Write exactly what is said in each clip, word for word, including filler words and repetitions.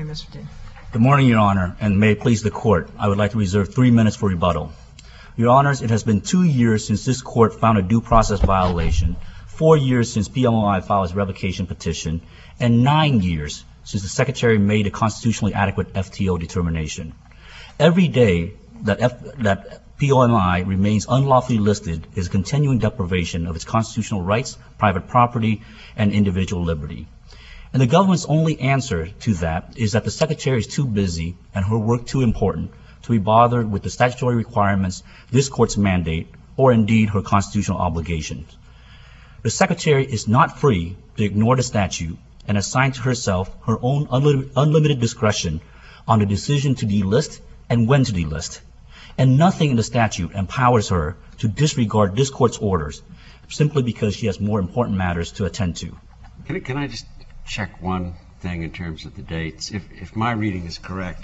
Mister Dean. Good morning, Your Honor, and may it please the Court, I would like to reserve three minutes for rebuttal. Your Honors, it has been two years since this Court found a due process violation, four years since P M O I filed its revocation petition, and nine years since the Secretary made a constitutionally adequate F T O determination. Every day that, F, that P M O I remains unlawfully listed is a continuing deprivation of its constitutional rights, private property, and individual liberty. And the government's only answer to that is that the Secretary is too busy and her work too important to be bothered with the statutory requirements, this Court's mandate, or indeed her constitutional obligations. The Secretary is not free to ignore the statute and assign to herself her own unlimited, unlimited discretion on the decision to delist and when to delist. And nothing in the statute empowers her to disregard this Court's orders simply because she has more important matters to attend to. Can I, can I just check one thing in terms of the dates? If, if my reading is correct,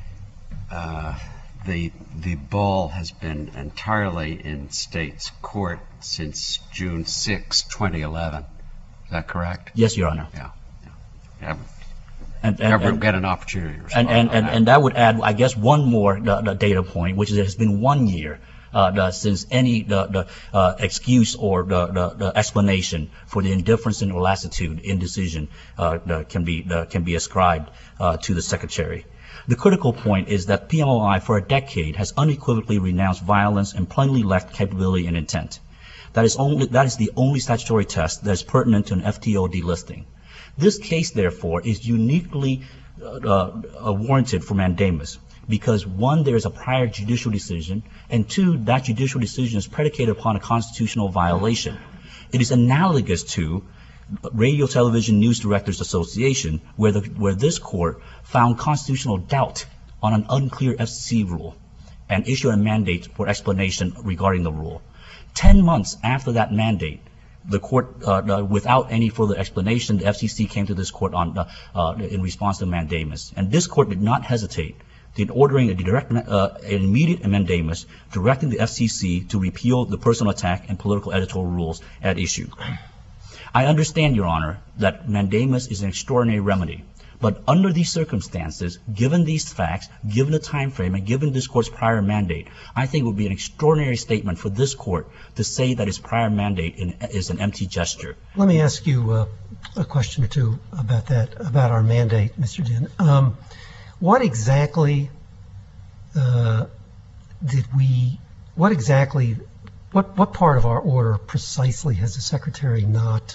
uh, the the ball has been entirely in state's court since June sixth, twenty eleven. Is that correct? Yes, Your Honor. Yeah. yeah. And, and, Never and, get an opportunity to respond and, and, on and, that. and that would add, I guess, one more the, the data point, which is it has been one year uh, the, since any the, the uh, excuse or the, the, the explanation for the indifference or lassitude in decision uh, the, can be the, can be ascribed uh, to the Secretary. The critical point is that P M O I for a decade has unequivocally renounced violence and plainly lacked capability and intent. That is only that is the only statutory test that is pertinent to an F T O delisting. This case, therefore, is uniquely uh, uh, warranted for mandamus because, one, there is a prior judicial decision, and two, that judicial decision is predicated upon a constitutional violation. It is analogous to Radio Television News Directors Association, where, the, where this Court found constitutional doubt on an unclear F C C rule and issued a mandate for explanation regarding the rule. Ten months after that mandate, the Court, uh, uh, without any further explanation, the F C C came to this Court on, uh, uh, in response to mandamus. And this Court did not hesitate in ordering a direct, uh, an immediate mandamus directing the F C C to repeal the personal attack and political editorial rules at issue. I understand, Your Honor, that mandamus is an extraordinary remedy. But under these circumstances, given these facts, given the time frame, and given this Court's prior mandate, I think it would be an extraordinary statement for this Court to say that its prior mandate in, is an empty gesture. Let me ask you uh, a question or two about that, about our mandate, Mister Din. Um, what exactly uh, did we, what exactly, what, what part of our order precisely has the Secretary not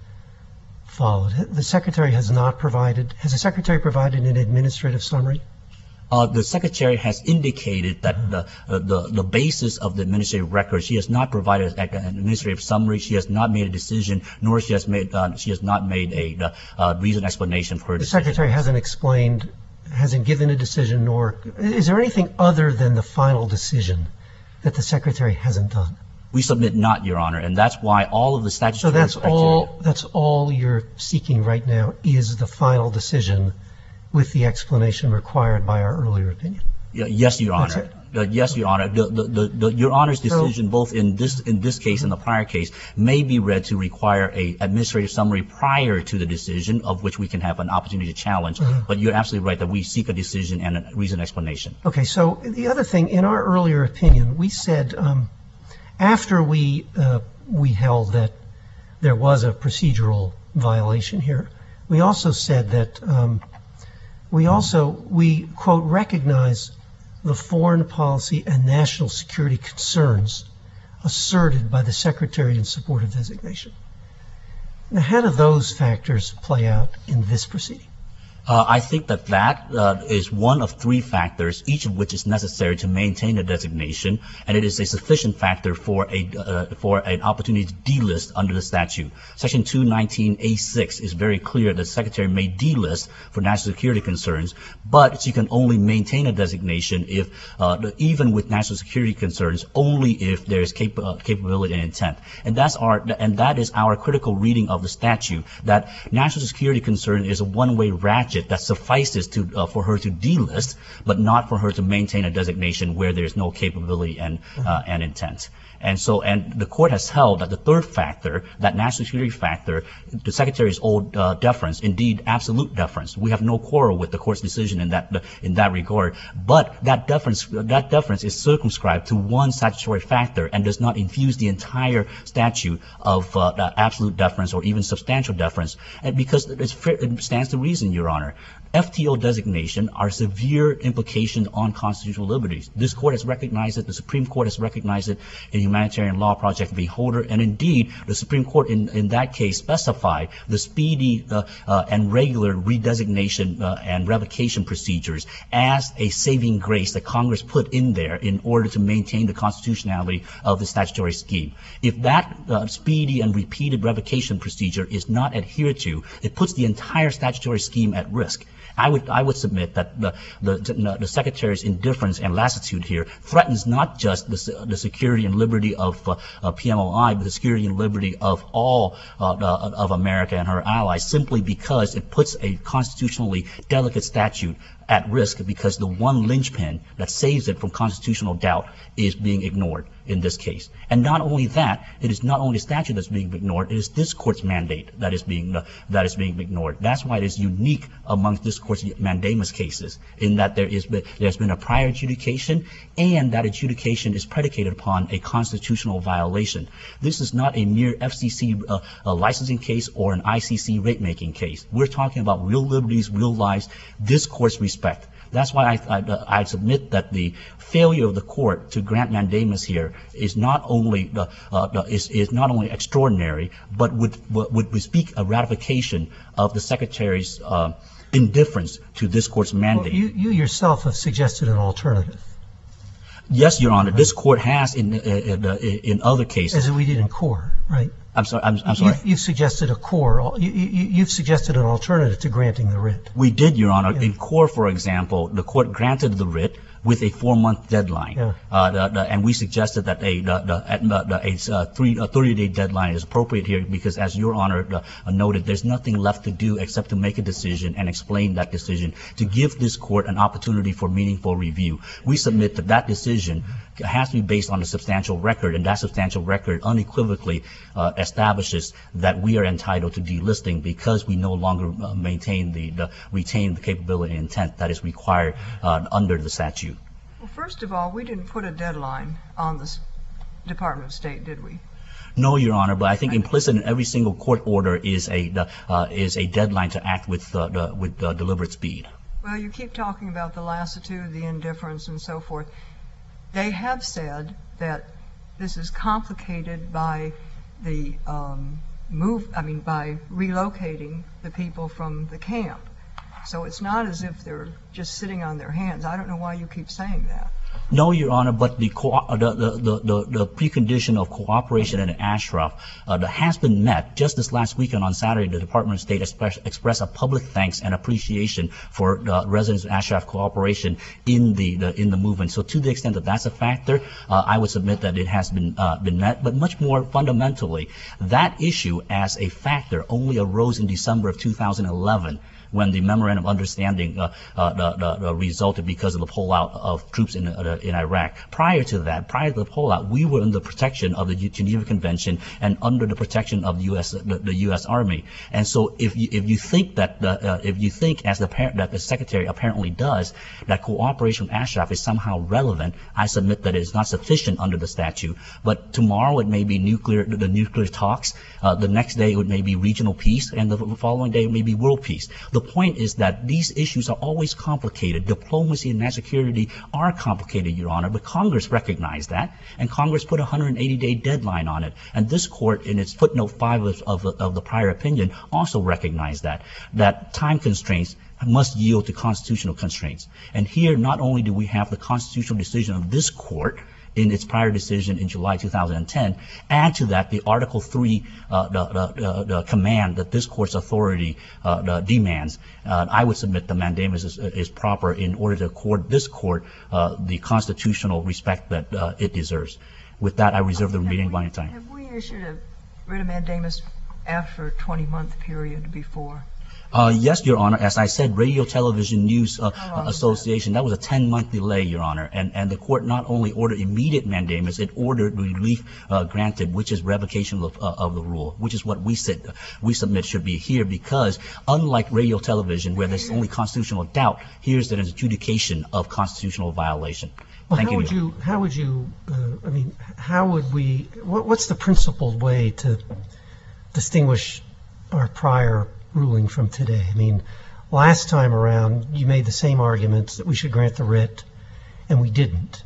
followed? The Secretary has not provided, has the Secretary provided an administrative summary? Uh, the Secretary has indicated that the, uh, the the basis of the administrative record, she has not provided an administrative summary, she has not made a decision, nor she has made uh, she has not made a uh, reasoned explanation for her the decision. The Secretary hasn't explained, hasn't given a decision, nor is there anything other than the final decision that the Secretary hasn't done? We submit not, Your Honor, and that's why all of the statutory So that's criteria, all, that's all you're seeking right now is the final decision with the explanation required by our earlier opinion? Yeah, yes, Your Honor. Uh, yes, Your Honor. The, the, the, the, Your Honor's decision, so, both in this in this case and the prior case, may be read to require a administrative summary prior to the decision, of which we can have an opportunity to challenge. Uh-huh. But you're absolutely right that we seek a decision and a reasoned explanation. Okay. So the other thing, in our earlier opinion, we said um, after we uh, we held that there was a procedural violation here, we also said that um, we also we quote recognize the foreign policy and national security concerns asserted by the Secretary in support of designation. Now, how do those factors play out in this proceeding? Uh, I think that that uh, is one of three factors, each of which is necessary to maintain a designation, and it is a sufficient factor for a uh, for an opportunity to delist under the statute. Section two nineteen A six is very clear that the Secretary may delist for national security concerns, but she can only maintain a designation if, uh, the, even with national security concerns, only if there is cap- uh, capability and intent. And that's our and that is our critical reading of the statute. That national security concern is a one-way ratchet that suffices to uh, for her to delist, but not for her to maintain a designation where there is no capability and uh, and intent. And so, and the court has held that the third factor, that national security factor, the Secretary's old uh, deference, indeed absolute deference. We have no quarrel with the court's decision in that in that regard. But that deference, that deference is circumscribed to one statutory factor and does not infuse the entire statute of uh, absolute deference or even substantial deference. And because it's, it stands to reason, Your Honor. F T O designation are severe implications on constitutional liberties. This court has recognized it. The Supreme Court has recognized it in Humanitarian Law Project v. Holder. And indeed, the Supreme Court in, in that case specified the speedy uh, uh, and regular redesignation uh, and revocation procedures as a saving grace that Congress put in there in order to maintain the constitutionality of the statutory scheme. If that uh, speedy and repeated revocation procedure is not adhered to, it puts the entire statutory scheme at risk. I would I would submit that the the, the Secretary's indifference and lassitude here threatens not just the, the security and liberty of uh, uh, P M O I, but the security and liberty of all uh, the, of America and her allies, simply because it puts a constitutionally delicate statute at risk because the one linchpin that saves it from constitutional doubt is being ignored in this case. And not only that, it is not only the statute that's being ignored, it is this court's mandate that is being uh, that is being ignored. That's why it is unique amongst this court's mandamus cases, in that there is there's been a prior adjudication, and that adjudication is predicated upon a constitutional violation. This is not a mere F C C uh, uh, licensing case or an I C C rate-making case. We're talking about real liberties, real lives, this court's respect. That's why I, I, I submit that the failure of the court to grant mandamus here is not only the, uh, the, is, is not only extraordinary, but would would bespeak a ratification of the Secretary's uh, indifference to this court's mandate. Well, you, you yourself have suggested an alternative. Yes, Your Honor. This court has in in, in other cases, as we did in Core, right? I'm sorry. I'm, I'm sorry. You've, you've suggested a core. You, you, you've suggested an alternative to granting the writ. We did, Your Honor. Yeah. In Core, for example, the court granted the writ with a four-month deadline, yeah. uh, the, the, and we suggested that a the, the, the, a, uh, three, a thirty-day deadline is appropriate here because, as Your Honor uh, noted, there's nothing left to do except to make a decision and explain that decision to give this court an opportunity for meaningful review. We submit that that decision has to be based on a substantial record, and that substantial record unequivocally uh, establishes that we are entitled to delisting because we no longer uh, maintain the, the retain the capability and intent that is required uh, under the statute. Well, first of all, we didn't put a deadline on the Department of State, did we? No, Your Honor, but I think implicit in every single court order is a uh, is a deadline to act with uh, the, with uh, deliberate speed. Well, you keep talking about the lassitude, the indifference, and so forth. They have said that this is complicated by the um, move. I mean, by relocating the people from the camp. So it's not as if they're just sitting on their hands. I don't know why you keep saying that. No, Your Honor, but the, co- the, the, the, the, the precondition of cooperation in Ashraf uh, that has been met. Just this last weekend on Saturday, the Department of State express, expressed a public thanks and appreciation for the residents of Ashraf cooperation in the, the in the movement. So to the extent that that's a factor, uh, I would submit that it has been uh, been met. But much more fundamentally, that issue as a factor only arose in December of two thousand eleven. When the memorandum of understanding uh, uh, the, the, the resulted because of the pullout of troops in uh, in Iraq. Prior to that, prior to the pullout, we were under protection of the Geneva Convention and under the protection of the U S the, the U S Army. And so, if you if you think that the, uh, if you think as the that the Secretary apparently does that cooperation with Ashraf is somehow relevant, I submit that it is not sufficient under the statute. But tomorrow it may be nuclear the nuclear talks. Uh, the next day it may be regional peace, and the following day it may be world peace. The point is that these issues are always complicated. Diplomacy and national security are complicated, Your Honor, but Congress recognized that, and Congress put a one hundred eighty day deadline on it. And this court, in its footnote five of, of, of the prior opinion, also recognized that, that time constraints must yield to constitutional constraints. And here, not only do we have the constitutional decision of this court, in its prior decision in July two thousand ten, add to that the Article three uh, the, the, the command that this court's authority uh, the demands. Uh, I would submit the mandamus is, is proper in order to accord this court uh, the constitutional respect that uh, it deserves. With that, I reserve the remaining of my time. Have we issued a writ of mandamus after a twenty month period before? Uh, yes, Your Honor. As I said, Radio Television News uh, How long was Association, that was a ten-month delay, Your Honor. And, and the court not only ordered immediate mandamus, it ordered relief uh, granted, which is revocation of, uh, of the rule, which is what we said we submit should be here, because unlike radio television, where there's only constitutional doubt, here's an adjudication of constitutional violation. Well, Thank how you. would you, how would you, uh, I mean, how would we, what, what's the principled way to distinguish our prior ruling from today? I mean, last time around, you made the same arguments that we should grant the writ, and we didn't.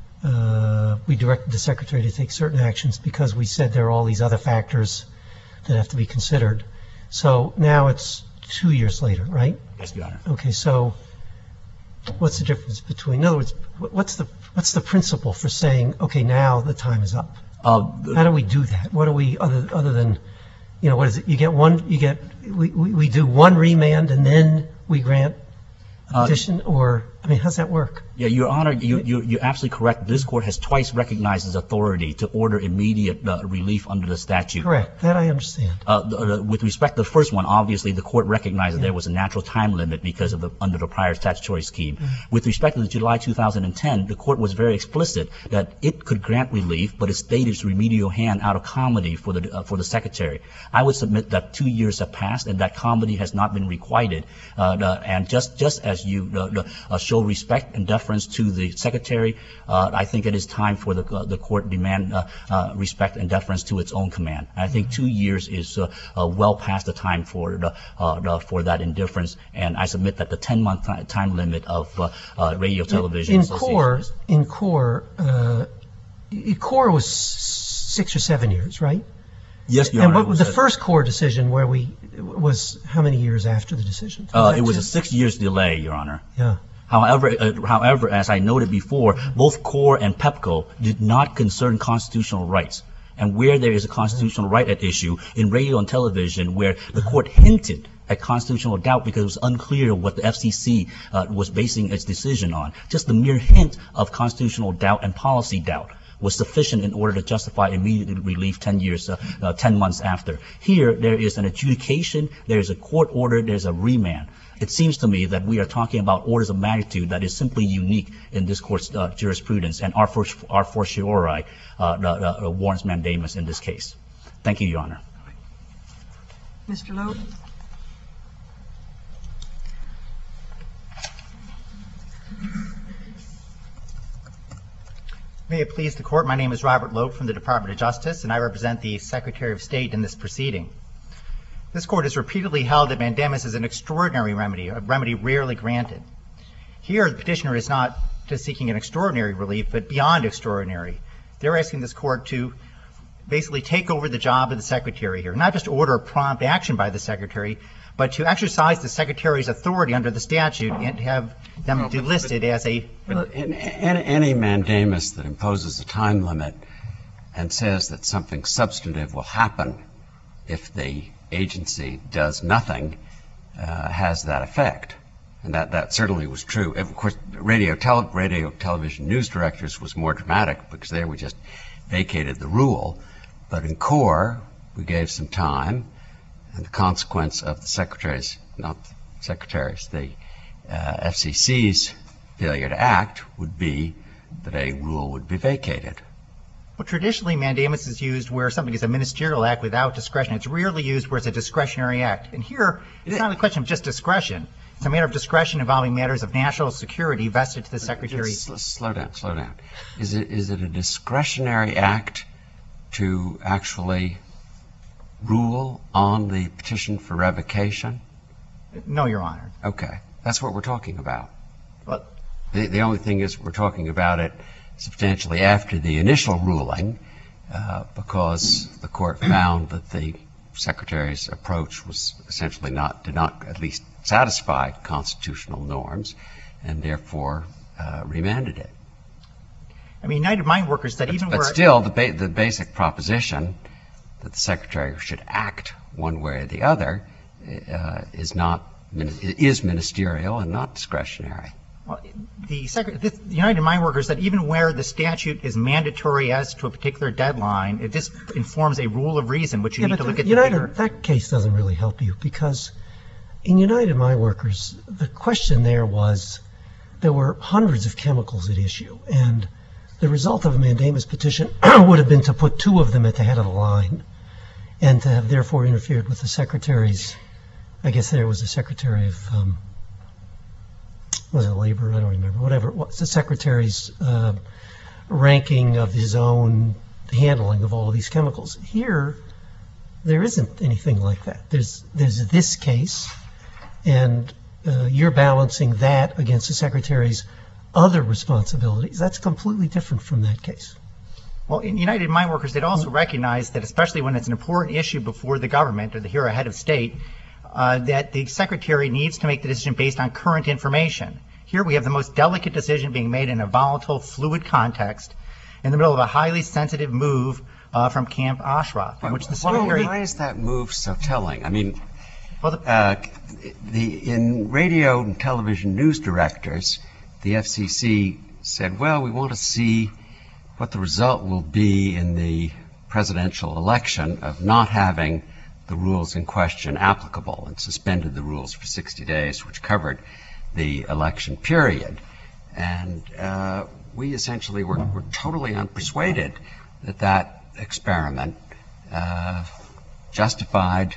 Uh, we directed the Secretary to take certain actions because we said there are all these other factors that have to be considered. So now it's two years later, right? Yes, Your Honor. Okay, so what's the difference between, in other words, wh- what's the what's the principle for saying, okay, now the time is up? Uh, How do we do that? What do we, other other than, you know, what is it? You get one, you get, we, we, we do one remand and then we grant a Uh, petition, or, I mean, how's that work? Yeah, Your Honor, you, you, you're absolutely correct. This court has twice recognized its authority to order immediate uh, relief under the statute. Correct, that I understand. Uh, the, the, with respect to the first one, obviously, the court recognized that there was a natural time limit because of the, under the prior statutory scheme. Mm-hmm. With respect to the July two thousand ten, the court was very explicit that it could grant relief, but it stayed its remedial hand out of comedy for the, uh, for the Secretary. I would submit that two years have passed and that comedy has not been requited. Uh, the, and just, just as you uh, the, uh, show respect and deference to the Secretary, uh, I think it is time for the, uh, the court demand uh, uh, respect and deference to its own command. I think two years is uh, uh, well past the time for the, uh, the, for that indifference, and I submit that the ten-month time limit of uh, uh, radio television In association core, is- in core, uh, i- core was s- six or seven years, right? Yes, Your And Honor. what was the it- first core decision where we, was how many years after the decision? Uh, that it was a just- six years delay, Your Honor. Yeah. However, uh, however, as I noted before, both CORE and PEPCO did not concern constitutional rights. And where there is a constitutional right at issue in radio and television, where the court hinted at constitutional doubt because it was unclear what the F C C uh, was basing its decision on, just the mere hint of constitutional doubt and policy doubt was sufficient in order to justify immediate relief ten years, uh, uh, ten months after. Here, there is an adjudication, there is a court order, there's a remand. It seems to me that we are talking about orders of magnitude that is simply unique in this court's uh, jurisprudence, and our, for, our fortiori uh, the, the, uh, warrants mandamus in this case. Thank you, Your Honor. Mister Loeb? May it please the court, my name is Robert Loeb from the Department of Justice, and I represent the Secretary of State in this proceeding. This court has repeatedly held that mandamus is an extraordinary remedy, a remedy rarely granted. Here, the petitioner is not just seeking an extraordinary relief, but beyond extraordinary. They're asking this court to basically take over the job of the Secretary here, not just order prompt action by the Secretary, but to exercise the Secretary's authority under the statute and have them Well, but- delisted as a But in, in, any mandamus that imposes a time limit and says that something substantive will happen if the agency does nothing uh, has that effect. And that, that certainly was true. Of course, radio, tele, radio television news directors was more dramatic because there we just vacated the rule. But in CORE, we gave some time, and the consequence of the Secretary's, not the Secretary's, the uh, F C C's failure to act would be that a rule would be vacated. Well, traditionally, mandamus is used where something is a ministerial act without discretion. It's rarely used where it's a discretionary act. And here, it's not a question of just discretion. It's a matter of discretion involving matters of national security vested to the Secretary. Just s- slow down, slow down. Is it is it a discretionary act to actually rule on the petition for revocation? No, Your Honor. Okay, that's what we're talking about. Well, The, the only thing is we're talking about it substantially after the initial ruling uh, because the court found that the Secretary's approach was essentially not, did not at least satisfy constitutional norms and therefore uh, remanded it. I mean, United Mine Workers said even But where... still, the, ba- the basic proposition that the Secretary should act one way or the other uh, is not, is ministerial and not discretionary. Well, the, Secretary, this, the United Mine Workers said even where the statute is mandatory as to a particular deadline, it just informs a rule of reason, which you Yeah, need but to look the- at the United, bigger... that case doesn't really help you because in United Mine Workers, the question there was there were hundreds of chemicals at issue, and the result of a mandamus petition would have been to put two of them at the head of the line and to have therefore interfered with the secretary's, I guess there was a secretary of, um, was it labor? I don't remember. Whatever it was, the secretary's uh, ranking of his own handling of all of these chemicals. Here, there isn't anything like that. There's, there's this case, and uh, you're balancing that against the secretary's other responsibilities. That's completely different from that case. Well, in United Mine Workers, they'd also recognize that, especially when it's an important issue before the government or the here head of state, uh, that the secretary needs to make the decision based on current information. Here we have the most delicate decision being made in a volatile, fluid context in the middle of a highly sensitive move uh, from Camp Ashraf, in which the secretary... Why, why is that move so telling? I mean, well, the, uh, the, in radio and television news directors, the F C C said, well, we want to see what the result will be in the presidential election of not having the rules in question applicable, and suspended the rules for sixty days, which covered the election period. And uh, we essentially were, were totally unpersuaded that that experiment uh, justified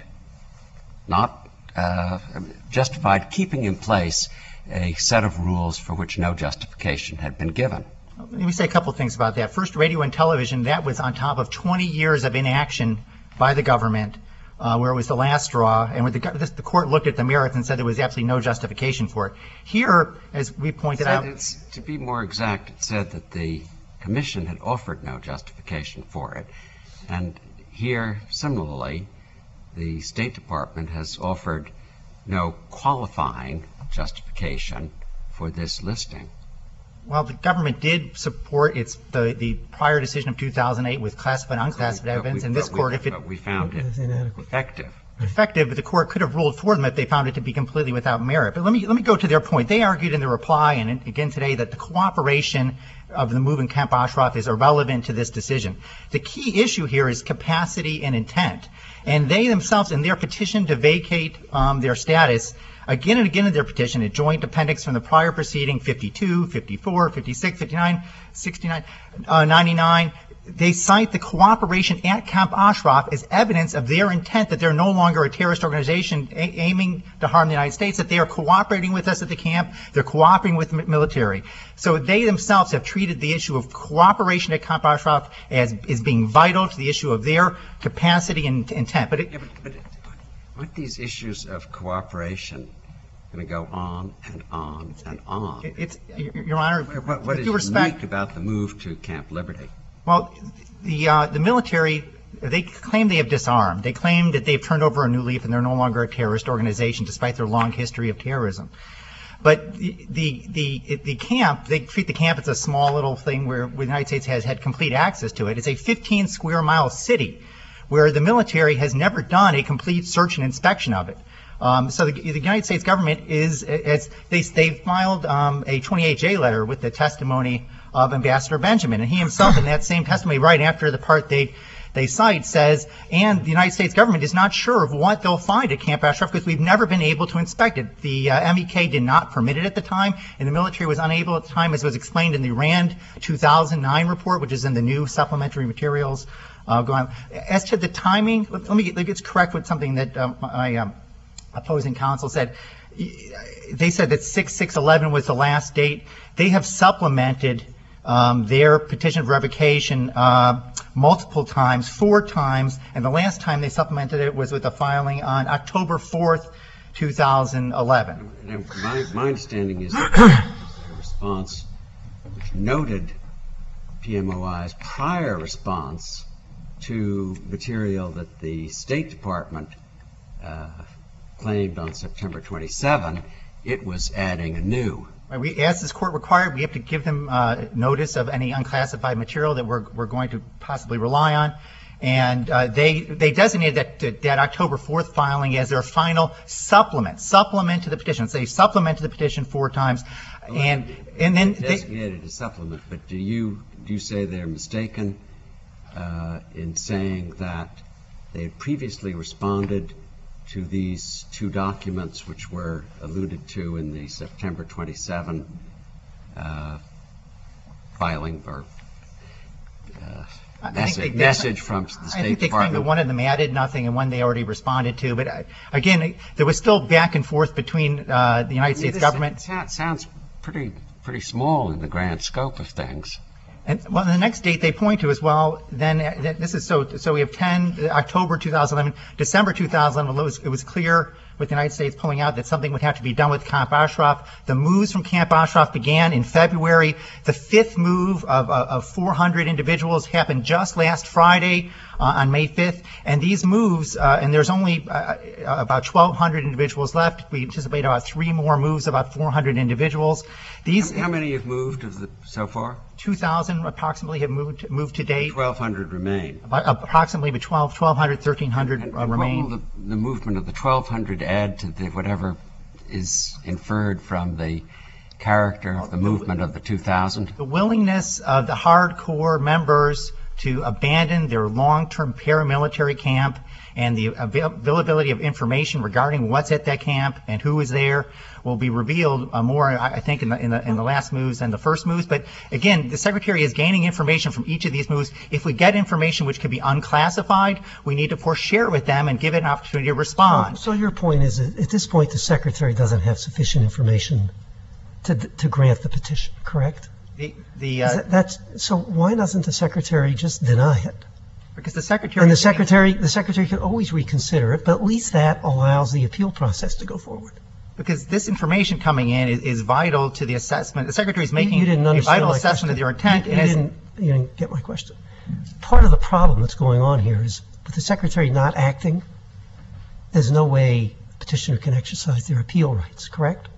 not uh, justified keeping in place a set of rules for which no justification had been given. Let me say a couple of things about that. First, radio and television, that was on top of twenty years of inaction by the government, uh, where it was the last straw, and where the, the court looked at the merits and said there was absolutely no justification for it. Here, as we pointed out... It's, to be more exact, it said that the commission had offered no justification for it. And here, similarly, the State Department has offered no qualifying justification for this listing. Well, the government did support its the, the prior decision of two thousand eight with classified and unclassified But we- evidence, but and this we- court, if it but we found it It's inadequate. effective. effective, but the court could have ruled for them if they found it to be completely without merit. But let me let me go to their point. They argued in the reply, and again today, that the cooperation of the move in Camp Ashraf is irrelevant to this decision. The key issue here is capacity and intent. And they themselves, in their petition to vacate um, their status, again and again in their petition, a joint appendix from the prior proceeding, fifty-two, fifty-four, fifty-six, fifty-nine, sixty-nine, uh, ninety-nine, they cite the cooperation at Camp Ashraf as evidence of their intent that they're no longer a terrorist organization a- aiming to harm the United States, that they are cooperating with us at the camp, they're cooperating with the military. So they themselves have treated the issue of cooperation at Camp Ashraf as, as being vital to the issue of their capacity and intent. But, it, Yeah, but, but aren't these issues of cooperation going to go on and on and on? it's, Your Honor, What, what with is due respect, unique about the move to Camp Liberty? well, the uh, the military, they claim they have disarmed. They claim that they've turned over a new leaf and they're no longer a terrorist organization, despite their long history of terrorism. But the the the, the camp, they treat the camp as a small little thing where, where the United States has had complete access to it. It's a fifteen square mile city where the military has never done a complete search and inspection of it. Um, so the, the United States government is, as they, they filed um, a twenty-eight J letter with the testimony of Ambassador Benjamin, and he himself in that same testimony, right after the part they they cite, says, and the United States government is not sure of what they'll find at Camp Ashraf because we've never been able to inspect it. The uh, M E K did not permit it at the time, and the military was unable at the time, as was explained in the RAND two thousand nine report, which is in the new supplementary materials. Uh, going on. As to the timing, let, let me get, let me get correct with something that um, my um, opposing counsel said. They said that six six eleven was the last date. They have supplemented um, their petition for revocation uh, multiple times, four times, and the last time they supplemented it was with a filing on October fourth, two thousand eleven. Now, my, my understanding is that the response which noted P M O I's prior response to material that the State Department uh, claimed on September twenty-seventh, it was adding anew. We, as this court required, we have to give them uh, notice of any unclassified material that we're, we're going to possibly rely on. And uh, they they designated that, that October fourth filing as their final supplement, supplement to the petition. So they supplemented the petition four times. And and then they, designated a supplement, but do you, do you say they're mistaken uh, in saying that they had previously responded to these two documents which were alluded to in the September twenty-seventh uh, filing or uh, I think message, they- message from the I State think they claimed that Department? one of them added nothing and one they already responded to. But uh, again, there was still back and forth between uh, the United I mean, States this- government. it sou- Sounds pretty, pretty small in the grand scope of things. And well, the next date they point to is, well, then uh, th- this is so. So we have ten uh, October two thousand eleven, December two thousand eleven. It was, it was clear with the United States pulling out that something would have to be done with Camp Ashraf. The moves from Camp Ashraf began in February. The fifth move of, of, of four hundred individuals happened just last Friday uh, on May fifth. And these moves, uh, and there's only uh, about twelve hundred individuals left. We anticipate about three more moves, about four hundred individuals. These How many have moved of the, so far? two thousand approximately have moved moved to date. twelve hundred remain. About approximately twelve, twelve hundred, thirteen hundred And- uh, and remain. What will the, the movement of the twelve hundred add to the, whatever is inferred from the character of the movement of the two thousand? The willingness of the hardcore members to abandon their long-term paramilitary camp and the avail- availability of information regarding what's at that camp and who is there will be revealed uh, more, I I think, in the, in the in the last moves than the first moves. But again, the Secretary is gaining information from each of these moves. If we get information which can be unclassified, we need to, of course, share it with them and give it an opportunity to respond. So your point is that at this point, the Secretary doesn't have sufficient information to, to grant the petition, correct? The, the Is uh, that- That's, so why doesn't the Secretary just deny it? because the Secretary And the Secretary, the Secretary can always reconsider it, but at least that allows the appeal process to go forward. because this information coming in is, is vital to the assessment. The Secretary is You- making you didn't a understand vital my assessment of their question. intent. You, and you as- didn't, you didn't get my question. Part of the problem that's going on here is with the Secretary not acting, there's no way petitioner can exercise their appeal rights, correct?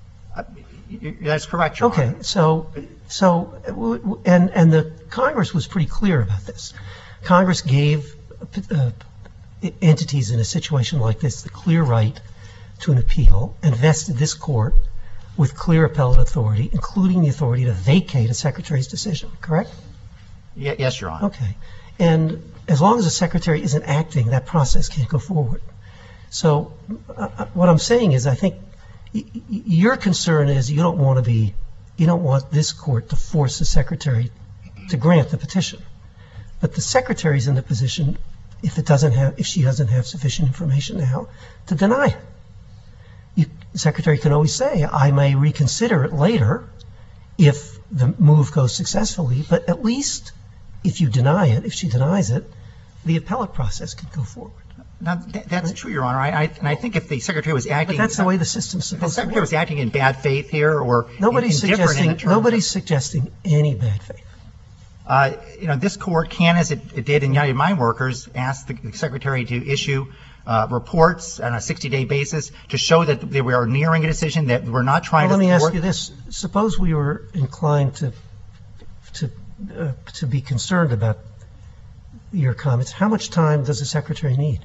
y- That's correct, Your Honor. Okay, so, so, w- w- and, and the Congress was pretty clear about this. Congress gave uh, entities in a situation like this the clear right to an appeal and vested this court with clear appellate authority, including the authority to vacate a secretary's decision, correct? Ye- Yes, Your Honor. Okay. And as long as the secretary isn't acting, that process can't go forward. So uh, uh, what I'm saying is I think y- y- your concern is you don't want to be, you don't want this court to force the secretary to grant the petition. But the secretary's in the position, if it doesn't have, if she doesn't have sufficient information now, to deny it. You, the secretary can always say, I may reconsider it later if the move goes successfully, but at least if you deny it, if she denies it, the appellate process can go forward. Now, th- that's true, Your Honor. I, I, and I think if the Secretary was But acting. that's the way the system's If the supposed to Secretary work. was acting in bad faith here or Nobody's indifferent in suggesting, the terms of- nobody's suggesting any bad faith. Uh, you know, this court can, as it, it did in United Mine Workers, ask the Secretary to issue uh, reports on a sixty-day basis to show that they were nearing a decision, that we're not trying Well, to. let me ask thwart- you this. Suppose we were inclined to, to, uh, to be concerned about your comments. How much time does the secretary need?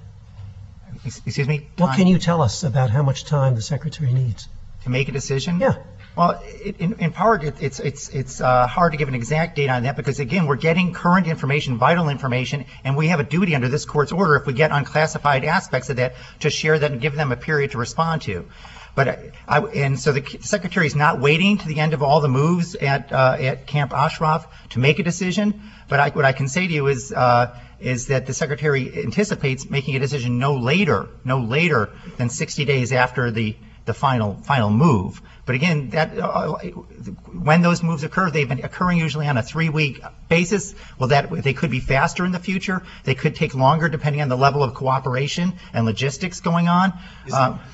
Excuse me? What time can you tell us about how much time the secretary needs? To make a decision? Yeah. Well, it, in, in part, it, it's it's it's uh, hard to give an exact date on that because again, we're getting current information, vital information, and we have a duty under this court's order if we get unclassified aspects of that to share that and give them a period to respond to. But I, I and so the secretary is not waiting to the end of all the moves at uh, at Camp Ashraf to make a decision. But I, what I can say to you is uh, is that the secretary anticipates making a decision no later, no later than sixty days after the the final final move. But again, that uh, when those moves occur, they've been occurring usually on a three-week basis. Well, that they could be faster in the future. They could take longer depending on the level of cooperation and logistics going on. Is it- Um,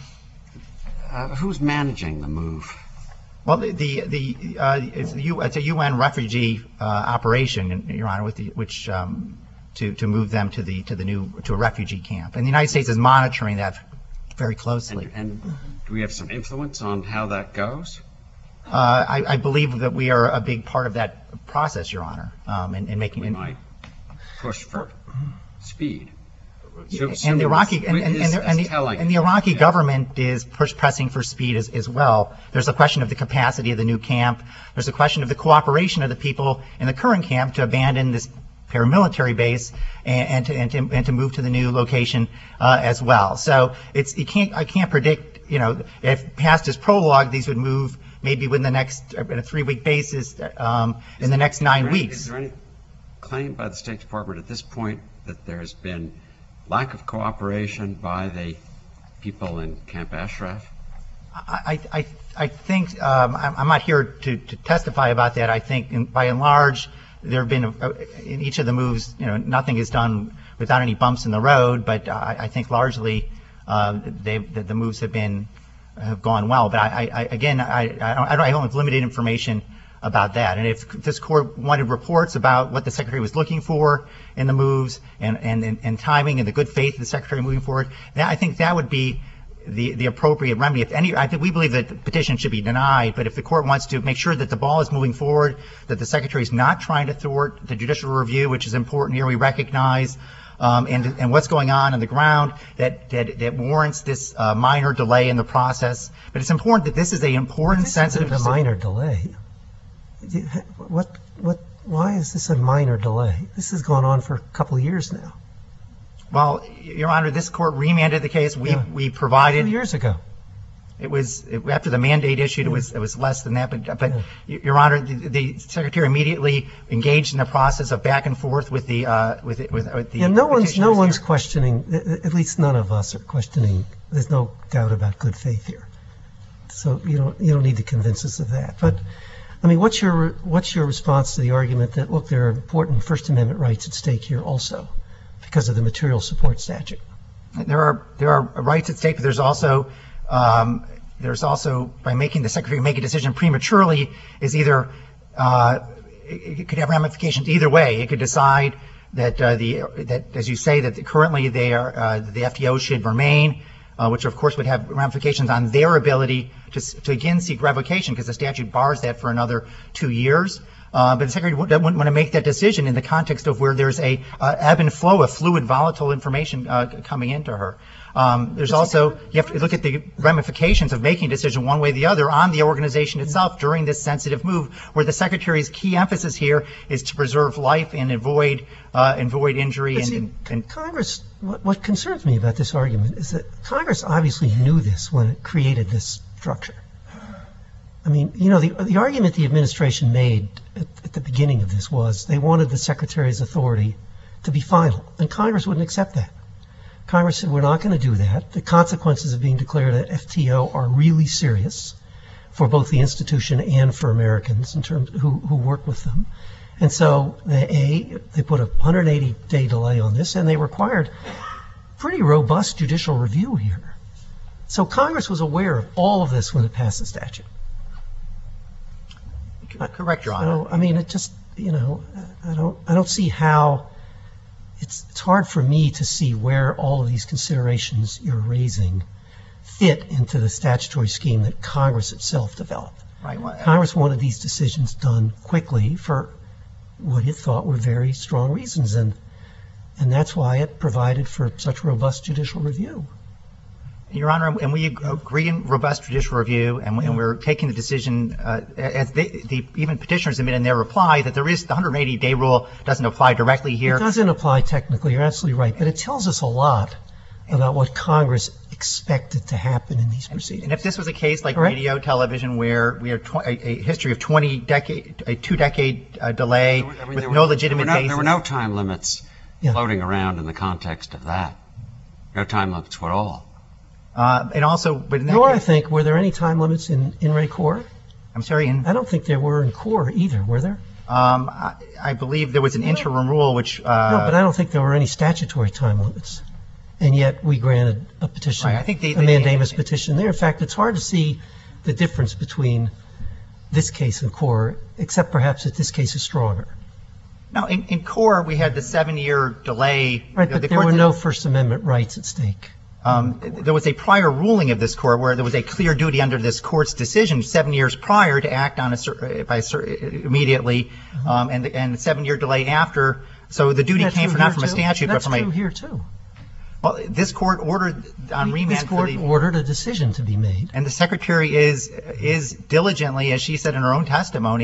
Uh, who's managing the move? Well, the the, the uh, it's, the U, it's a U N refugee uh, operation, Your Honor, with the, which um, to to move them to the to the new to a refugee camp, and the United States is monitoring that very closely. And, and do we have some influence on how that goes? Uh, I, I believe that we are a big part of that process, Your Honor, um, in, in making. We in- might push for speed. and the Iraqi and, and, and, the, and, the, telling. and the Iraqi government is push, pressing for speed as, as well. There's a question of the capacity of the new camp. There's a question of the cooperation of the people in the current camp to abandon this paramilitary base and, and, to, and, to, and to move to the new location uh, as well. So it's you can't I can't predict, you know, if past is prologue, these would move maybe within the next, on a three-week basis, um, in the next nine Is there any- weeks. Is there any claim by the State Department at this point that there has been lack of cooperation by the people in Camp Ashraf? I, I, I think, um, I'm, I'm not here to, to testify about that. I think in, by and large, there have been, uh, in each of the moves, you know, nothing is done without any bumps in the road, but I, I think largely, uh, they, the, the moves have been, have gone well. But I, I again, I, I don't, I don't I don't have limited information about that. And if this court wanted reports about what the secretary was looking for in the moves and, and, and, and timing and the good faith of the secretary moving forward, that, I think that would be the, the appropriate remedy. If any, I think we believe that the petition should be denied, but if the court wants to make sure that the ball is moving forward, that the secretary is not trying to thwart the judicial review, which is important here, we recognize, um, and, and what's going on on the ground that, that, that warrants this uh, minor delay in the process. But it's important that this is a important, This sensitive isn't a decision. minor delay. What, what, why is this a minor delay? This has gone on for a couple of years now. Well, Your Honor, this court remanded the case. We, Yeah. we Two provided, years ago. it was, it- after the mandate issued, it was, it was less than that. But, but Yeah. Your Honor, the, the secretary immediately engaged in the process of back and forth with the, uh, with, it- with with the. Yeah, no one's, no petitioners one's here. questioning, a- at least none of us are questioning, there's no doubt about good faith here. So you don't, you don't need to convince us of that. But, I mean, what's your, what's your response to the argument that, look, there are important First Amendment rights at stake here also because of the material support statute? There are, there are rights at stake, but there's also, um, there's also, by making the secretary make a decision prematurely is either, uh, it, it could have ramifications either way. It could decide that, uh, the, that, as you say, that currently they are, uh, the F T O should remain, uh, which of course would have ramifications on their ability to, s- to again seek revocation because the statute bars that for another two years. Uh, but the secretary wouldn't want to make that decision in the context of where there's a uh, ebb and flow of fluid, volatile information uh, coming into her. Um, there's also, you have to look at the ramifications of making a decision one way or the other on the organization itself during this sensitive move, where the secretary's key emphasis here is to preserve life and avoid, uh, avoid injury. But And, see, and, and Congress, what, what concerns me about this argument is that Congress obviously knew this when it created this structure. I mean, you know, the, the argument the administration made at, at the beginning of this was they wanted the secretary's authority to be final, and Congress wouldn't accept that. Congress said, we're not going to do that. The consequences of being declared an F T O are really serious for both the institution and for Americans in terms who, who work with them. And so, they, A, they put a one hundred eighty day delay on this, and they required pretty robust judicial review here. So Congress was aware of all of this when it passed the statute. correct, Your Honor. So, I mean, it just, you know, I don't, I don't see how, it's, it's hard for me to see where all of these considerations you're raising fit into the statutory scheme that Congress itself developed. Right. Well, Congress wanted these decisions done quickly for what it thought were very strong reasons, and, and that's why it provided for such robust judicial review. Your Honor, and we agree in robust judicial review, and, we, and we're taking the decision, uh, as they, the even petitioners admit in their reply, that there is the one hundred eighty day rule doesn't apply directly here. It doesn't apply technically, you're absolutely right, but it tells us a lot about what Congress expected to happen in these proceedings. And if this was a case like Correct. radio, television, where we have tw- a, a history of twenty decade, a two decade uh, delay I mean, with there no were- legitimate there were no, basis. There were no time limits Yeah. floating around in the context of that. No time limits at all. Uh, and also, but in that Nor, I case, think, were there any time limits in, in Ray Core? I'm sorry, in, I don't think there were in Core either, were there? um, I, I believe there was an interim rule which. Uh, No, but I don't think there were any statutory time limits. And yet, we granted a petition, Right, I think the- a the- mandamus petition there. In fact, it's hard to see the difference between this case and Core, except perhaps that this case is stronger. No, in, in core, we had the seven-year delay. Right, The- but the there court were did- no First Amendment rights at stake. Um, there was a prior ruling of this court where there was a clear duty under this court's decision seven years prior to act on a cer- by a cer- immediately, um, and the, and seven year delay after. So the duty That's came true from, not here, from a too. statute, but That's from true a. here, too. Well, this court ordered on remand This for court the. ordered a decision to be made. And the secretary is is diligently, as she said in her own testimony,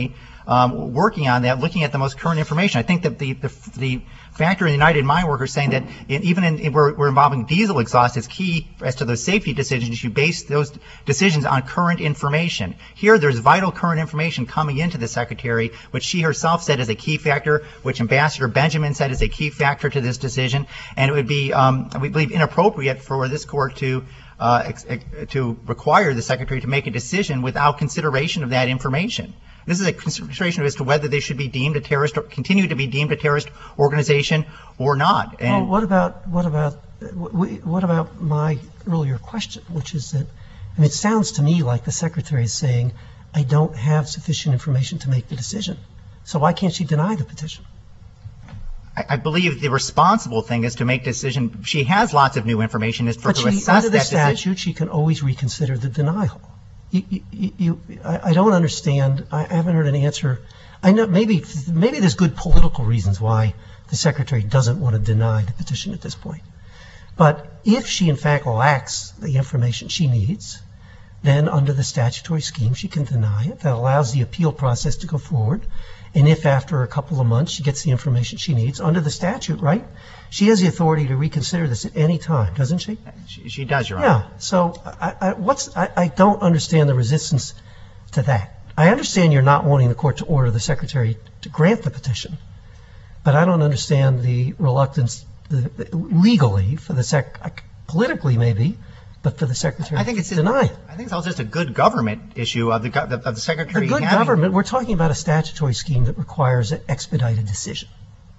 um, working on that, looking at the most current information. I think that the the, the factor in United Mine Workers saying that in, even in, in we're, we're involving diesel exhaust is key as to those safety decisions. You base those decisions on current information. Here, there's vital current information coming into the Secretary, which she herself said is a key factor, which Ambassador Benjamin said is a key factor to this decision, and it would be, um, we believe, inappropriate for this court to uh, ex- ex- to require the Secretary to make a decision without consideration of that information. This is a consideration as to whether they should be deemed a terrorist or continue to be deemed a terrorist organization or not. And well, what about what about what about my earlier question, which is that, I mean, it sounds to me like the Secretary is saying, I don't have sufficient information to make the decision. So why can't she deny the petition? I, I believe the responsible thing is to make decision. She has lots of new information. Is for But to she, assess under the that decision. statute, she can always reconsider the denial. You, you, you, I, I don't understand. I haven't heard an answer. I know maybe maybe there's good political reasons why the Secretary doesn't want to deny the petition at this point. But if she in fact lacks the information she needs, then under the statutory scheme she can deny it. That allows the appeal process to go forward. And if after a couple of months she gets the information she needs under the statute, right? She has the authority to reconsider this at any time, doesn't she? She, she does, Your Honor. Yeah. So I, I, what's I, I don't understand the resistance to that. I understand you're not wanting the court to order the Secretary to grant the petition, but I don't understand the reluctance the, the, legally for the sec politically maybe, but for the Secretary I think it's to deny it. I think it's also just a good government issue of the go- of the Secretary. The good having, government. We're talking about a statutory scheme that requires an expedited decision.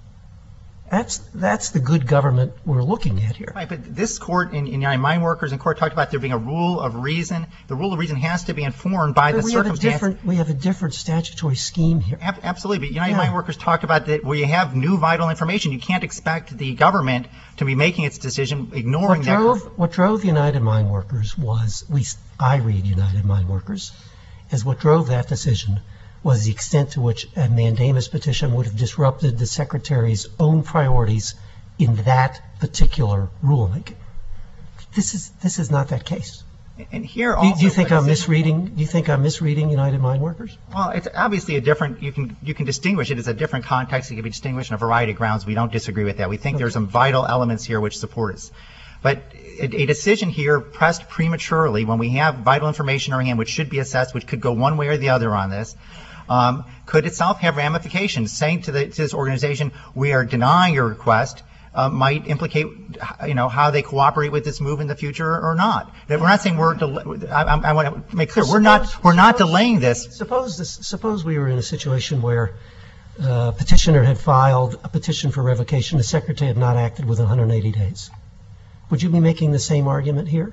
That's that's the good government we're looking at here. Right, but this court in, in United Mine Workers and court talked about there being a rule of reason. The rule of reason has to be informed by But the we have a circumstance. different we have a different statutory scheme here. Ab- Absolutely, but United Yeah. Mine Workers talked about that where you have new vital information, you can't expect the government to be making its decision ignoring What that. drove what drove United Mine Workers was, at least I read United Mine Workers, is what drove that decision was the extent to which a mandamus petition would have disrupted the Secretary's own priorities in that particular rulemaking. This is this is not that case. And here Do, also, do you think a I'm decision- misreading? Do you think I'm misreading United Mine Workers? Well, it's obviously a different. You can you can distinguish it as a different context. It can be distinguished on a variety of grounds. We don't disagree with that. We think there's some vital elements here which support us. But a, a decision here pressed prematurely when we have vital information in our hand, which should be assessed, which could go one way or the other on this, um, could itself have ramifications. Saying to, the, to this organization, we are denying your request, uh, might implicate, you know, how they cooperate with this move in the future or not. That we're not saying we're. Del- I, I want to make clear we're not. We're not delaying this. Suppose this, suppose we were in a situation where a petitioner had filed a petition for revocation. The Secretary had not acted within one hundred eighty days. Would you be making the same argument here?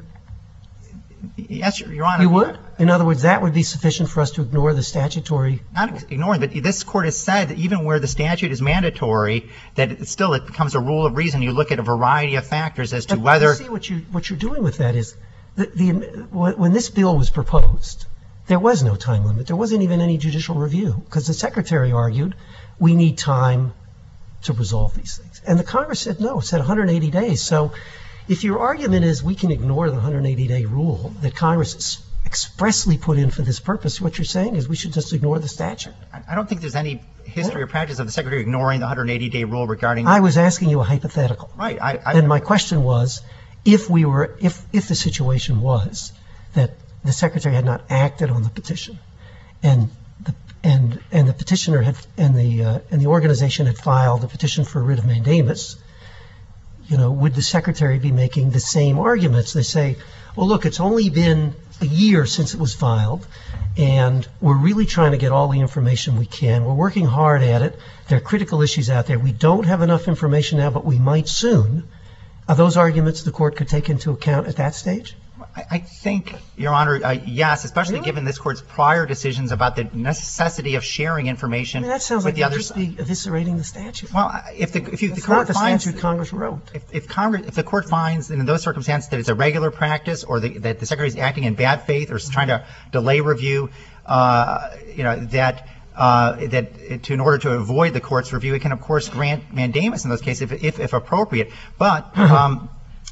Yes, Your Honor. You would? In other words, that would be sufficient for us to ignore the statutory. Not ignoring, but this court has said that even where the statute is mandatory, that it still it becomes a rule of reason. You look at a variety of factors as to But whether. you see what you what you're doing with that is the, the when this bill was proposed, there was no time limit. There wasn't even any judicial review because the Secretary argued we need time to resolve these things, and the Congress said no. It said one hundred eighty days. So, if your argument is we can ignore the one hundred eighty day rule that Congress expressly put in for this purpose, what you're saying is we should just ignore the statute. I don't think there's any history or practice of the Secretary ignoring the one hundred eighty day rule regarding. I was asking you a hypothetical. Right. I, I, And my question was, if we were, if if the situation was that the Secretary had not acted on the petition, and the and and the petitioner had and the uh, and the organization had filed a petition for writ of mandamus, you know, would the Secretary be making the same arguments? They say, well, look, it's only been a year since it was filed, and we're really trying to get all the information we can. We're working hard at it. There are critical issues out there. We don't have enough information now, but we might soon. Are those arguments the court could take into account at that stage? I, I think, Your Honor, uh, yes, especially Really? given this court's prior decisions about the necessity of sharing I information mean, that sounds with like the you'd other just side. be eviscerating the statute. Well, if the if you, the It's not court the finds statute Congress wrote. If, if Congress, if the court finds in those circumstances that it's a regular practice, or the, that the Secretary is acting in bad faith, or is trying to delay review, uh, you know, that uh, that to in order to avoid the court's review, it can of course grant mandamus in those cases if if, if appropriate. But um,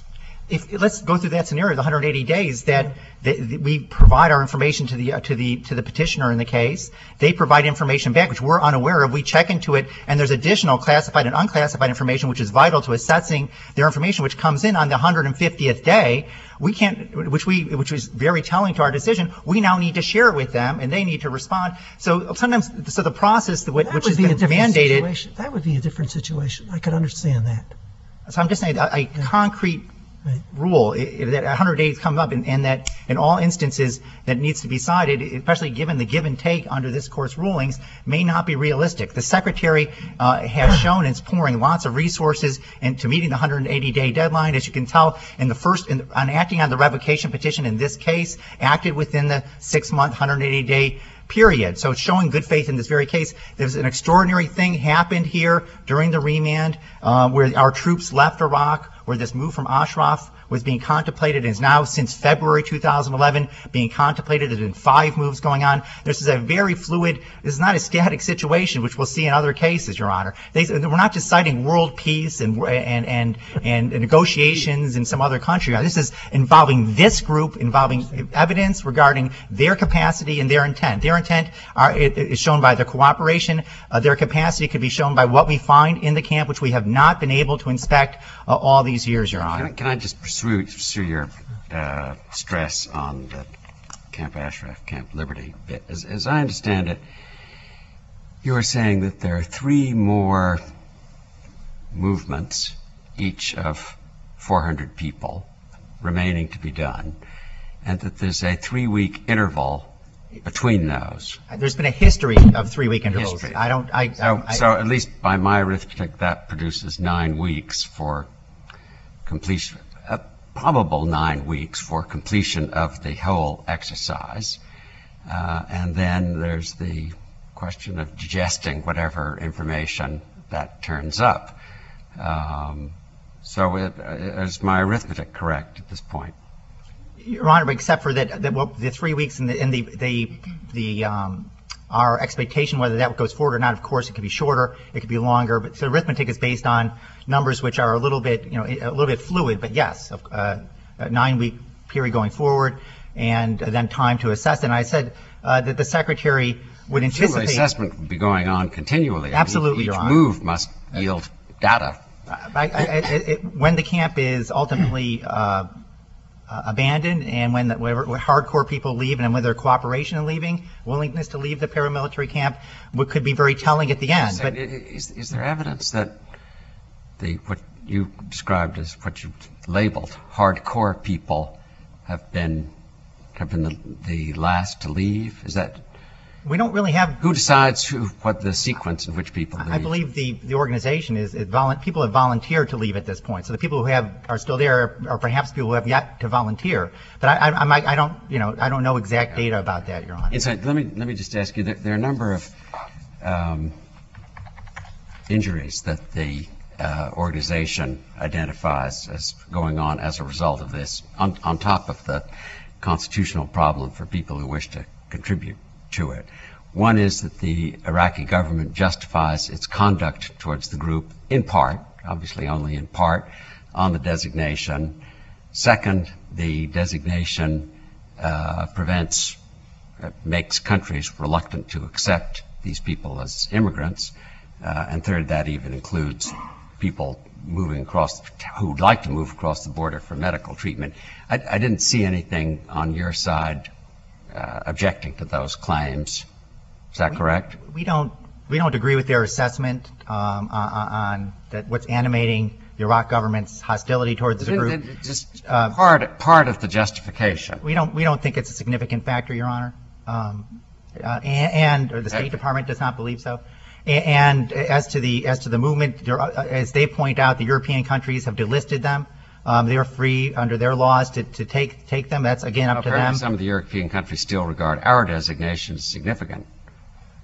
if, let's go through that scenario, the one hundred eighty days, that, that we provide our information to the, uh, to the, to the petitioner in the case. They provide information back, which we're unaware of. We check into it, and there's additional classified and unclassified information, which is vital to assessing their information, which comes in on the one hundred fiftieth day. We can't, which we, which was very telling to our decision. We now need to share it with them, and they need to respond. So sometimes, so the process, which That has would be a been different mandated. situation. That would be a different situation. I could understand that. So I'm just saying, a, a concrete Right. rule, i- i- that one hundred days come up, and, and that in all instances that needs to be cited, especially given the give and take under this court's rulings, may not be realistic. The Secretary uh, has shown it's pouring lots of resources into meeting the one hundred eighty day deadline. As you can tell, in the first, in, on acting on the revocation petition in this case, acted within the six-month, one hundred eighty day period. So it's showing good faith in this very case. There's an extraordinary thing happened here during the remand, uh, where our troops left Iraq, where this move from Ashraf was being contemplated and is now, since February two thousand eleven, being contemplated. There's been five moves going on. This is a very fluid, this is not a static situation, which we'll see in other cases, Your Honor. They, we're not just citing world peace and, and, and, and negotiations in some other country. This is involving this group, involving evidence regarding their capacity and their intent. Their intent are, it, is shown by their cooperation. Uh, their capacity could be shown by what we find in the camp, which we have not been able to inspect uh, all these years, Your Honor. Can I, can I just pursue, pursue your uh, stress on the Camp Ashraf, Camp Liberty bit? As, as I understand it, you are saying that there are three more movements, each of four hundred people, remaining to be done, and that there's a three-week interval between those. There's been a history of three-week intervals. History. I don't, I, So, I, so at least by my arithmetic, that produces nine weeks for completion, a probable nine weeks for completion of the whole exercise. Uh, and then there's the question of digesting whatever information that turns up. Um, so it, is my arithmetic correct at this point? Your Honor, except for that, that well, the three weeks and the, and the, the, the um, our expectation, whether that goes forward or not, of course, it could be shorter, it could be longer, but the arithmetic is based on numbers which are a little bit, you know, a little bit fluid, but yes, uh, a nine-week period going forward, and then time to assess. And I said uh, that the Secretary would The anticipate. assessment would be going on continually. Absolutely, Each, Your each Honor. move must yield data. I, I, I, it, when the camp is ultimately uh, uh, abandoned, and when the, whenever hardcore people leave, and when their cooperation in leaving, willingness to leave the paramilitary camp, what could be very telling at the end. So But is, is there evidence that the what you described as what you labeled hardcore people have been have been the, the last to leave? Is that we don't really have. who decides who what the sequence in which people leave? I believe the, the organization is, is volu- people have volunteered to leave at this point. So the people who have are still there are perhaps people who have yet to volunteer. But I, I, I, I don't, you know, I don't know exact data about that, Your Honor. Inside, let me let me just ask you. There, there are a number of um, injuries that the uh, organization identifies as going on as a result of this, on, on top of the constitutional problem for people who wish to contribute to it. One is that the Iraqi government justifies its conduct towards the group in part, obviously only in part, on the designation. Second, the designation uh, prevents, uh, makes countries reluctant to accept these people as immigrants. Uh, and third, that even includes people moving across, who'd like to move across the border for medical treatment. I, I didn't see anything on your side uh, objecting to those claims. Is that correct? We don't, we don't agree with their assessment um, on, on that what's animating the Iraq government's hostility towards the group. Just Uh, part, part of the justification. We don't, we don't think it's a significant factor, Your Honor. Um, uh, and, and or the State Department does not believe so. A- And as to the as to the movement, there, uh, as they point out, the European countries have delisted them. Um, they are free under their laws to, to take take them. That's again up to Apparently them. some of the European countries still regard our designation as significant.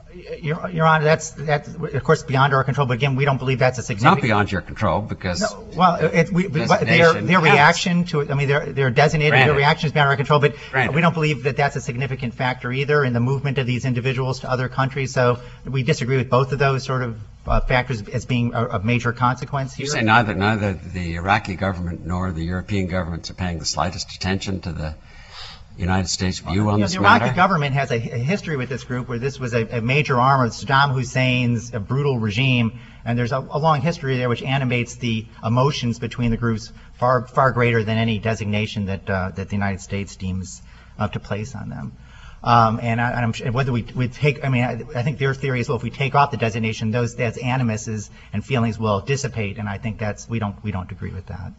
Your, Your Honor, that's, that's, of course, beyond our control, but again, we don't believe that's a It's not significant... beyond your control because No, well, it, we, we- their, Designation their counts. reaction to it, I mean, they're, they're designated, their Granted. reaction is beyond our control, but Granted. we don't believe that that's a significant factor either in the movement of these individuals to other countries, so we disagree with both of those sort of uh, factors as being a, a major consequence here. you say neither neither the Iraqi government nor the European governments are paying the slightest attention to the United States view on You know, this the Iraqi matter? government has a, a history with this group where this was a, a major arm of Saddam Hussein's uh, brutal regime, and there's a, a long history there which animates the emotions between the groups far far greater than any designation that uh, that the United States deems uh, to place on them. Um, and, I, and I'm sure whether we, we take, I mean, I, I think their theory is, well, if we take off the designation, those those animuses and feelings will dissipate, and I think that's we don't we don't agree with that.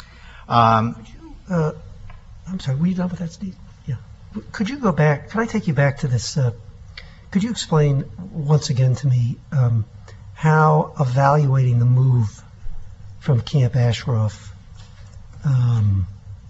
Um, Uh, I'm sorry, were you done with that, Steve? Yeah. Could you go back, could I take you back to this, uh, could you explain once again to me um, how evaluating the move from Camp Ashraf um,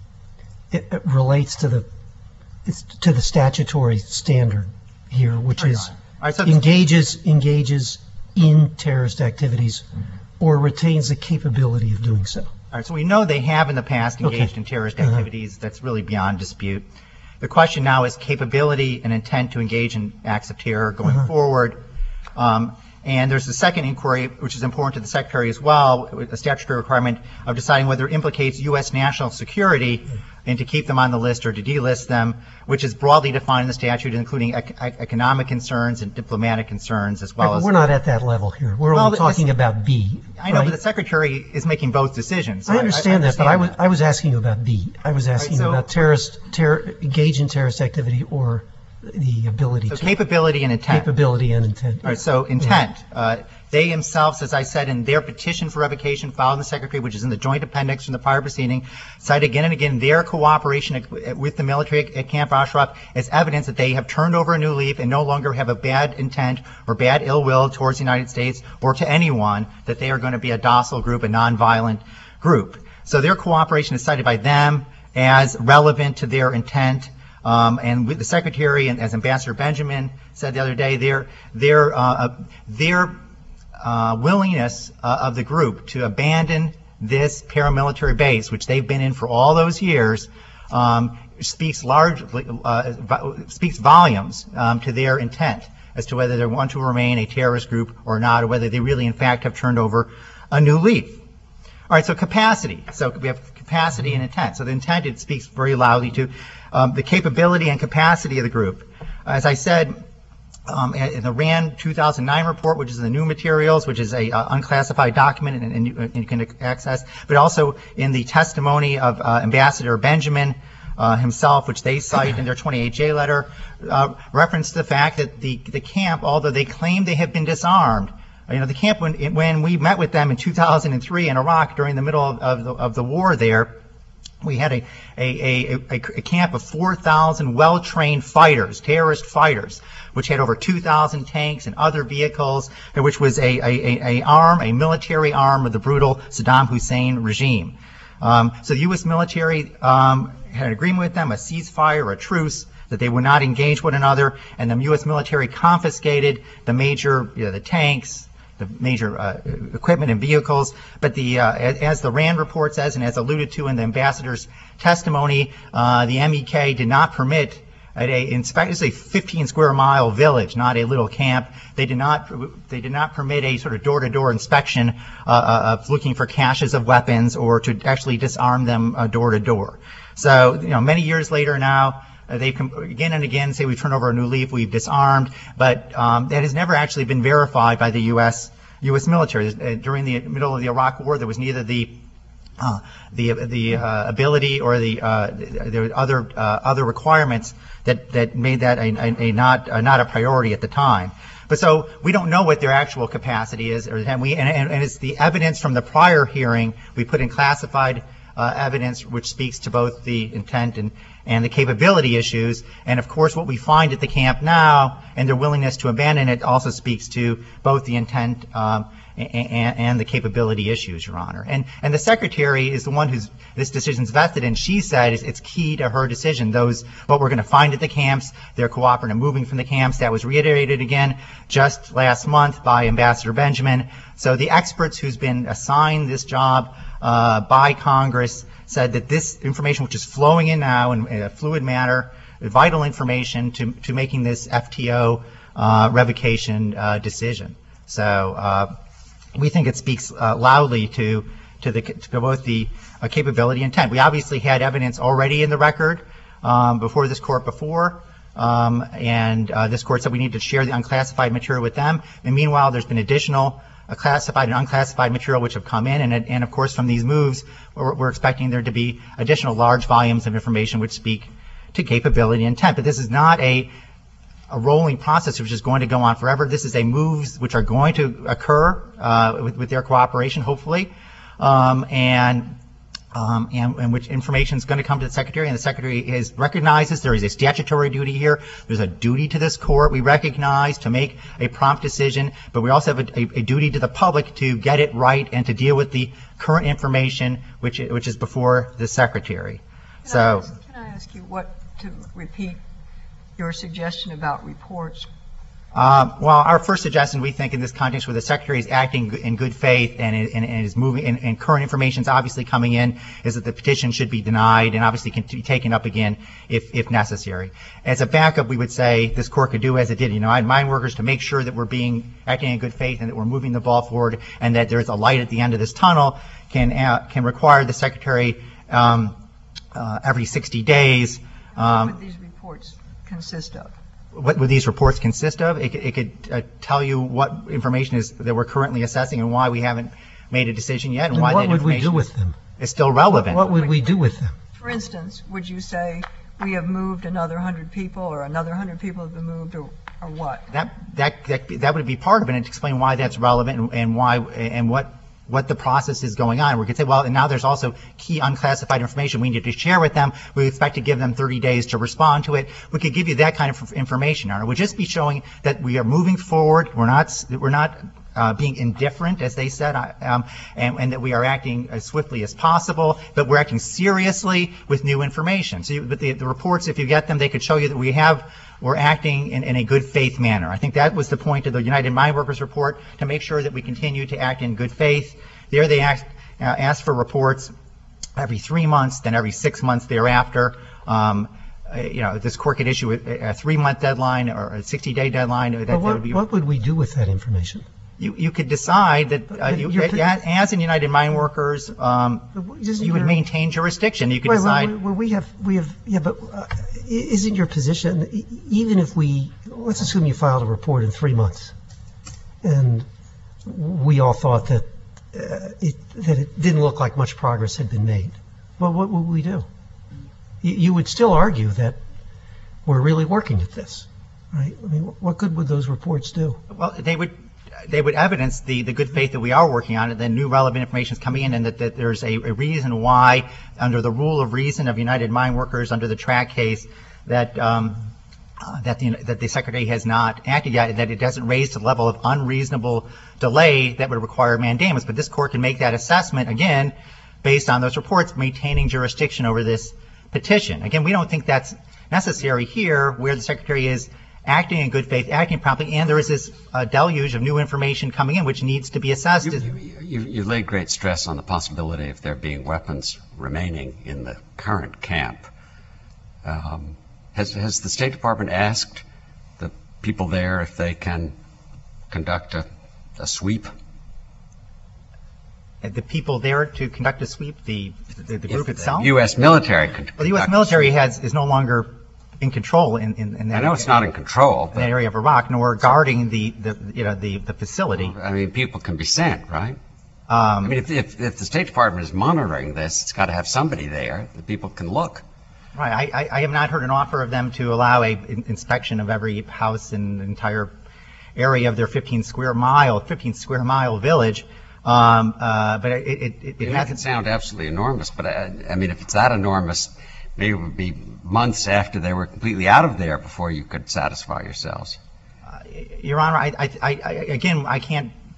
it, it relates to the it's to the statutory standard here, which Sure, is Your Honor. All right, so- engages engages in terrorist activities or retains the capability of doing so. All right, so we know they have in the past engaged Okay. in terrorist Uh-huh. activities. That's really beyond dispute. The question now is capability and intent to engage in acts of terror going Uh-huh. forward. Um, and there's the second inquiry, which is important to the Secretary as well, a statutory requirement of deciding whether it implicates U S national security and to keep them on the list or to delist them, which is broadly defined in the statute, including ec- ec- economic concerns and diplomatic concerns as well Right, but as... we're not at that level here. We're Well, only this- talking about B. I know, right? but the Secretary is making both decisions. so I understand that, but I was understand I was asking you about B. I was asking so- you about terrorist, terror, engage in terrorist activity or the ability So to capability and intent. capability and intent. All right, so intent. Uh, They themselves, as I said, in their petition for revocation filed in the Secretary, which is in the joint appendix from the prior proceeding, cite again and again their cooperation with the military at Camp Ashraf as evidence that they have turned over a new leaf and no longer have a bad intent or bad ill will towards the United States or to anyone, that they are going to be a docile group, a nonviolent group. So their cooperation is cited by them as relevant to their intent. Um, and with the Secretary, and as Ambassador Benjamin said the other day, their their uh, their uh, willingness uh, of the group to abandon this paramilitary base, which they've been in for all those years, um, speaks largely uh, vo- speaks volumes um, to their intent as to whether they want to remain a terrorist group or not, or whether they really, in fact, have turned over a new leaf. All right, so capacity. So we have capacity and intent. So the intent, it speaks very loudly to um, the capability and capacity of the group. As I said, um, in the RAND two thousand nine report, which is in the new materials, which is a uh, unclassified document and, and, you, and you can access, but also in the testimony of uh, Ambassador Benjamin uh, himself, which they cite in their twenty-eight J letter, uh, reference to the fact that the, the camp, although they claim they have been disarmed, you know, the camp, when, when we met with them in two thousand three in Iraq during the middle of, of, the, of the war there, we had a, a, a, a, a camp of four thousand well-trained fighters, terrorist fighters, which had over two thousand tanks and other vehicles, which was a, a, a arm, a military arm of the brutal Saddam Hussein regime. Um, so the U S military um, had an agreement with them, a ceasefire, a truce, that they would not engage one another, and the U S military confiscated the major, you know, the tanks, the major uh, equipment and vehicles. But the uh, as the RAND report says, and as alluded to in the ambassador's testimony, uh, the M E K did not permit at a inspect it's a fifteen square mile village, not a little camp. They did not they did not permit a sort of door to door inspection uh, of looking for caches of weapons or to actually disarm them uh, door to door. So, you know, many years later now, Uh, they com- again and again say we've turned over a new leaf, we've disarmed, but um, that has never actually been verified by the U S U S military. Uh, during the middle of the Iraq War, there was neither the uh, the the uh, ability or the uh, there were other uh, other requirements that, that made that a, a, a not a not a priority at the time. But so we don't know what their actual capacity is, or and we and, and, and it's the evidence from the prior hearing we put in classified uh, evidence, which speaks to both the intent and and the capability issues. And of course, what we find at the camp now and their willingness to abandon it also speaks to both the intent um, and, and the capability issues, Your Honor. And, and the Secretary is the one who's, this decision's vested in. She said it's, it's key to her decision. Those, what we're going to find at the camps, they're cooperative moving from the camps. That was reiterated again just last month by Ambassador Benjamin. So the experts who's been assigned this job uh, by Congress said that this information, which is flowing in now in, in a fluid manner, vital information to, to making this F T O uh, revocation uh, decision. So uh, we think it speaks uh, loudly to to the to both the uh, capability and intent. We obviously had evidence already in the record um, before this court before, um, and uh, this court said we need to share the unclassified material with them. And meanwhile, there's been additional uh, classified and unclassified material which have come in, and and of course from these moves, we're, we're expecting there to be additional large volumes of information which speak to capability and intent. But this is not a a rolling process which is going to go on forever. This is a moves which are going to occur uh, with, with their cooperation, hopefully, um, and, um, and and which information is going to come to the Secretary, and the Secretary is recognizes there is a statutory duty here. There's a duty to this court. We recognize to make a prompt decision, but we also have a, a, a duty to the public to get it right and to deal with the current information which which is before the Secretary. Can So, I ask, can I ask you what to repeat your suggestion about reports? Uh, well, our first suggestion, we think, in this context, where the Secretary is acting in good faith and, and, and is moving, and, and current information is obviously coming in, is that the petition should be denied and obviously can be taken up again if, if necessary. As a backup, we would say this court could do as it did, you know, I mine workers to make sure that we're being acting in good faith and that we're moving the ball forward and that there's a light at the end of this tunnel, can uh, can require the Secretary um, uh, every sixty days. Um, What would these reports consist of? What would these reports consist of? It, it could uh, tell you what information is that we're currently assessing and why we haven't made a decision yet, and, And why what that would we information do with them? is still relevant. What would we do with them? For instance, would you say we have moved another hundred people, or another hundred people have been moved, or, or what? That that that that would be part of it, and to explain why that's relevant and, and why and what what the process is going on. We could say, well, and now there's also key unclassified information we need to share with them. We expect to give them thirty days to respond to it. We could give you that kind of information. It would just be showing that we are moving forward. We're not we're not uh, being indifferent, as they said, um, and, and that we are acting as swiftly as possible, but we're acting seriously with new information. So you, but the, the reports, if you get them, they could show you that we have we're acting in, in a good faith manner. I think that was the point of the United Mine Workers report, to make sure that we continue to act in good faith. There they asked, uh, asked for reports every three months, then every six months thereafter. Um, uh, you know, this court could issue a, a three-month deadline or a sixty-day deadline. That, But what, that would be, what would we do with that information? you, you could decide that, uh, But you, you're- as, as in United Mine Workers, um, Isn't you would your- maintain jurisdiction. You could Wait, decide. well, well, we have, we have, yeah, but uh, isn't your position, e- even if we, let's assume you filed a report in three months, and we all thought that uh, it, that it didn't look like much progress had been made, well, what would we do? You, you would still argue that we're really working at this, right? I mean, what good would those reports do? Well, they would they would evidence the, the good faith that we are working on it, that new relevant information is coming in, and that, that there's a, a reason why, under the rule of reason of United Mine Workers, under the track case, that um, uh, that the that the Secretary has not acted yet, that it doesn't raise to the level of unreasonable delay that would require mandamus. But this court can make that assessment, again, based on those reports, maintaining jurisdiction over this petition. Again, we don't think that's necessary here, where the Secretary is acting in good faith, acting promptly, and there is this uh, deluge of new information coming in which needs to be assessed. You, you, you, you laid great stress on the possibility of there being weapons remaining in the current camp. Um, has, has the State Department asked the people there if they can conduct a, a sweep? The people there to conduct a sweep, the the, the group If itself? the U S military could Well, the U S conduct a military sweep. has is no longer in control in, in, in that I know it's not in control, that but area of Iraq, nor guarding the, the you know the, the facility. I mean, people can be sent, right? Um, I mean, if, if, if the State Department is monitoring this, it's got to have somebody there that people can look. Right. I, I, I have not heard an offer of them to allow a in, inspection of every house in the entire area of their fifteen square mile, fifteen square mile village. Um, uh, but it, it, it, it It doesn't hasn't. sound absolutely enormous, but I, I mean, if it's that enormous, maybe it would be months after they were completely out of there before you could satisfy yourselves. Your Honor, I, I, I, I- again, I can't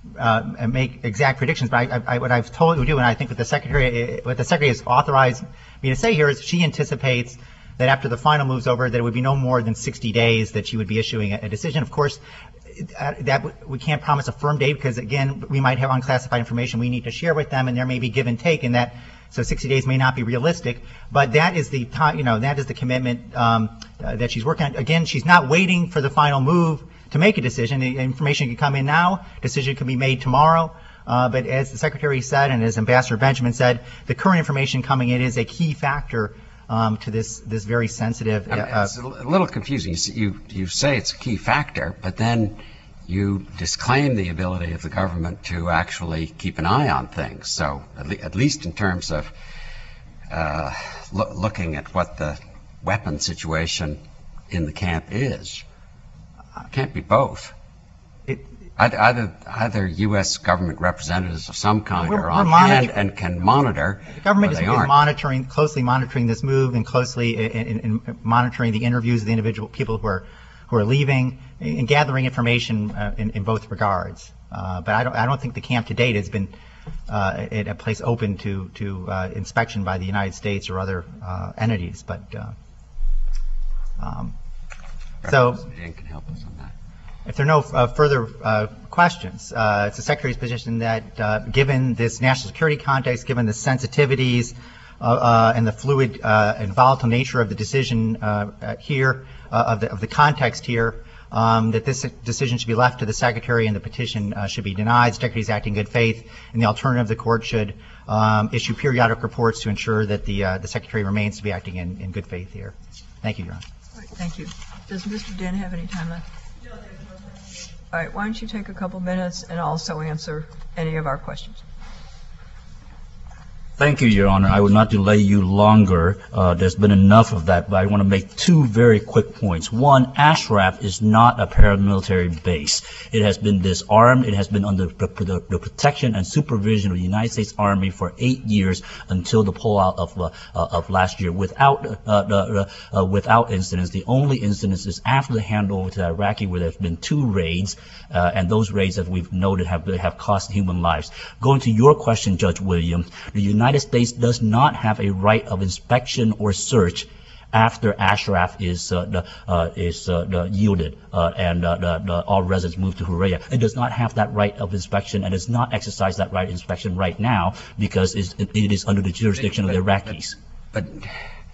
uh, and make exact predictions, but I, I, what I've told you, and I think what the Secretary, what the Secretary has authorized me to say here is she anticipates that after the final move's over, that it would be no more than sixty days that she would be issuing a, a decision. Of course, uh, that we can't promise a firm date because, again, we might have unclassified information we need to share with them, and there may be give and take in that. So sixty days may not be realistic, but that is the time, you know, that is the commitment um, uh, that she's working on. Again, she's not waiting for the final move to make a decision. The information can come in now, decision can be made tomorrow. Uh, but as the Secretary said, and as Ambassador Benjamin said, the current information coming in is a key factor um, to this this very sensitive. Uh, I mean, it's a little confusing. You, you you say it's a key factor, but then you disclaim the ability of the government to actually keep an eye on things. So at, le at least in terms of uh, lo looking at what the weapon situation in the camp is, it can't be both. It, Either, either U S government representatives of some kind We're- are on we're hand monitor- and can monitor, The government or is, they is aren't. monitoring, closely monitoring this move and closely in, in, in monitoring the interviews of the individual people who are who are leaving and gathering information uh, in, in both regards. Uh, but I don't I don't think the camp to date has been uh, at a place open to to uh, inspection by the United States or other uh, entities. But uh, um, so. Representative Jane can help us on that. If there are no uh, further uh, questions, uh, it's the Secretary's position that uh, given this national security context, given the sensitivities uh, uh, and the fluid uh, and volatile nature of the decision uh, uh, here, uh, of, the, of the context here, um, that this decision should be left to the Secretary and the petition uh, should be denied. The Secretary is acting in good faith, and the alternative, the Court should um, issue periodic reports to ensure that the, uh, the Secretary remains to be acting in, in good faith here. Thank you, Your Honor. All right, thank you. Does Mister Dinh have any time left? All right, why don't you take a couple minutes and also answer any of our questions? Thank you, Your Honor. I will not delay you longer. Uh, there's been enough of that, but I want to make two very quick points. One, Ashraf is not a paramilitary base. It has been disarmed. It has been under the, the, the protection and supervision of the United States Army for eight years until the pullout of uh, uh, of last year, without uh, the, uh, without incidents. The only incidents is after the handover to the Iraqi, where there's been two raids, uh, and those raids, as we've noted, have have cost human lives. Going to your question, Judge Williams, the United United States does not have a right of inspection or search after Ashraf is uh, the, uh, is uh, the yielded uh, and uh, the, the, all residents move to Huria. It does not have that right of inspection and does not exercise that right of inspection right now because it's, it, it is under the jurisdiction but, of the Iraqis. But, but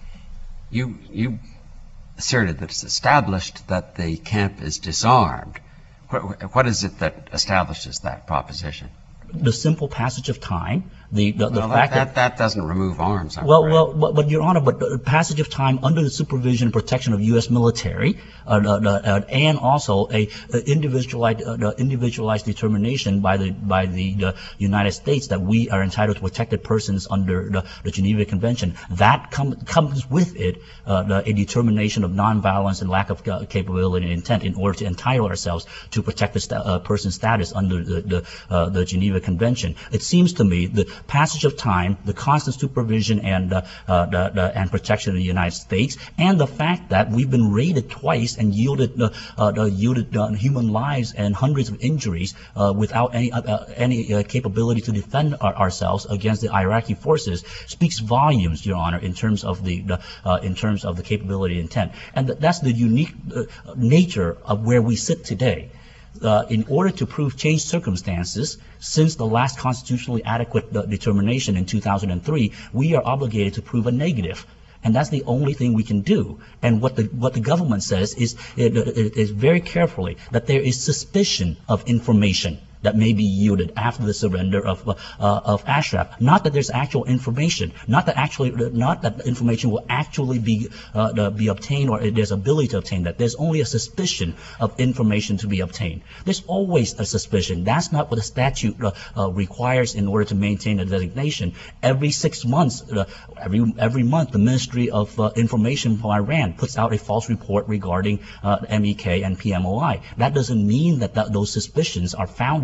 you you asserted that it's established that the camp is disarmed. What, what is it that establishes that proposition? The simple passage of time. The, the, the well, fact that, that, that, that doesn't remove arms. I'm well, afraid. well, but, but Your Honor, but the passage of time under the supervision and protection of U S military, uh, uh, uh, and also a, a individualized, uh, individualized determination by the by the, the United States that we are entitled to protected persons under the, the Geneva Convention. That com comes with it uh, the, a determination of nonviolence and lack of uh, capability and intent in order to entitle ourselves to protect the sta uh, person's status under the the, uh, the Geneva Convention. It seems to me that passage of time, the constant supervision and uh, uh, the, the, and protection of the United States, and the fact that we've been raided twice and yielded uh, uh, yielded uh, human lives and hundreds of injuries uh, without any uh, uh, any uh, capability to defend our, ourselves against the Iraqi forces speaks volumes, Your Honor, in terms of the, the uh, in terms of the capability and intent, and th that's the unique uh, nature of where we sit today. Uh, in order to prove changed circumstances, since the last constitutionally adequate uh, determination in two thousand three, we are obligated to prove a negative. And that's the only thing we can do. And what the what the government says is, it, it is very carefully that there is suspicion of information that may be yielded after the surrender of uh, uh, of Ashraf. Not that there's actual information, not that actually, not that the information will actually be uh, the, be obtained or there's ability to obtain that. There's only a suspicion of information to be obtained. There's always a suspicion. That's not what the statute uh, uh, requires in order to maintain a designation. Every six months, uh, every every month, the Ministry of uh, Information from Iran puts out a false report regarding uh, M E K and P M O I. That doesn't mean that, that those suspicions are founded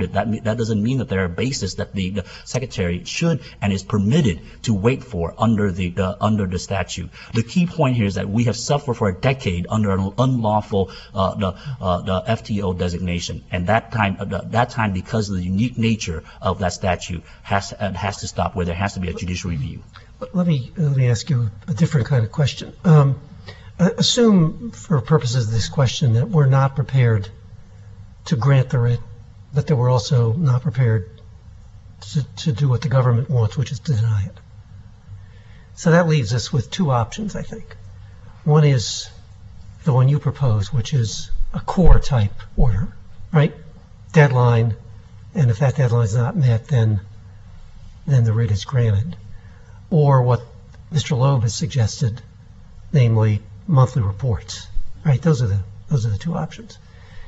supported, that me- that doesn't mean that there are bases that the, the Secretary should and is permitted to wait for under the, the under the statute. The key point here is that we have suffered for a decade under an unlawful uh, the uh, the F T O designation, and that time uh, the, that time because of the unique nature of that statute has uh, has to stop, where there has to be a judicial review. Let me let me ask you a different kind of question. Um, assume, for purposes of this question, that we're not prepared to grant the writ, but that we're also not prepared to, to do what the government wants, which is to deny it. So that leaves us with two options, I think. One is the one you propose, which is a core type order, right? Deadline, and if that deadline is not met, then then the writ is granted. Or what Mister Loeb has suggested, namely monthly reports, right? Those are the those are the two options.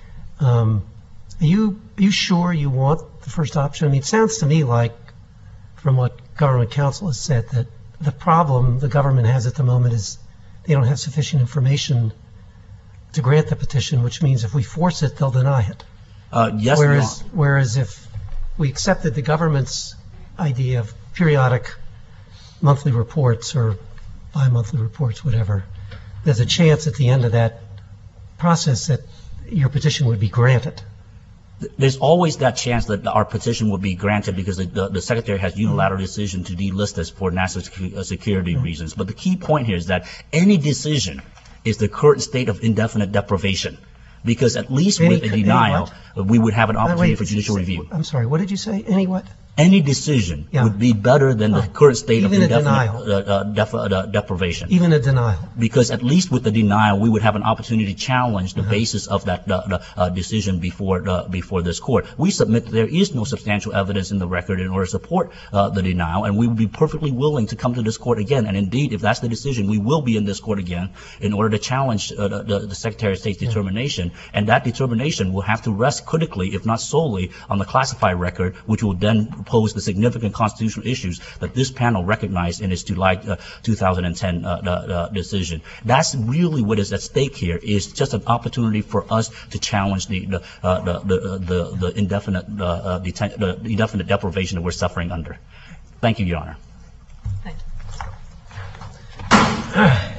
Um, are you are you sure you want the first option? I mean, it sounds to me like, from what government counsel has said, that the problem the government has at the moment is they don't have sufficient information to grant the petition, which means if we force it, they'll deny it. Uh, yes, Whereas, whereas if we accepted the government's idea of periodic monthly reports or bi-monthly reports, whatever, there's a chance at the end of that process that your petition would be granted. There's always that chance that our petition will be granted because the, the, the Secretary has unilateral decision to delist us for national secu- security mm-hmm. reasons. But the key point here is that any decision is the current state of indefinite deprivation, because at least any, with a denial, we would have an opportunity wait, for judicial say, review. I'm sorry, what did you say? Any what? Any decision yeah. would be better than the oh, current state of even indefinite a denial. Uh, uh, def- uh, deprivation. Even a denial. Because at least with the denial, we would have an opportunity to challenge the uh-huh. basis of that the, the, uh, decision before the, before this court. We submit that there is no substantial evidence in the record in order to support uh, the denial, and we would be perfectly willing to come to this court again. And indeed, if that's the decision, we will be in this court again in order to challenge uh, the, the, the Secretary of State's yeah. determination. And that determination will have to rest critically, if not solely, on the classified record, which will then pose the significant constitutional issues that this panel recognized in its July uh, two thousand ten uh, uh, uh, decision. That's really what is at stake here, is just an opportunity for us to challenge the the uh, the, the, the, the indefinite uh, uh, deten- the indefinite deprivation that we're suffering under. Thank you, Your Honor. Thank you.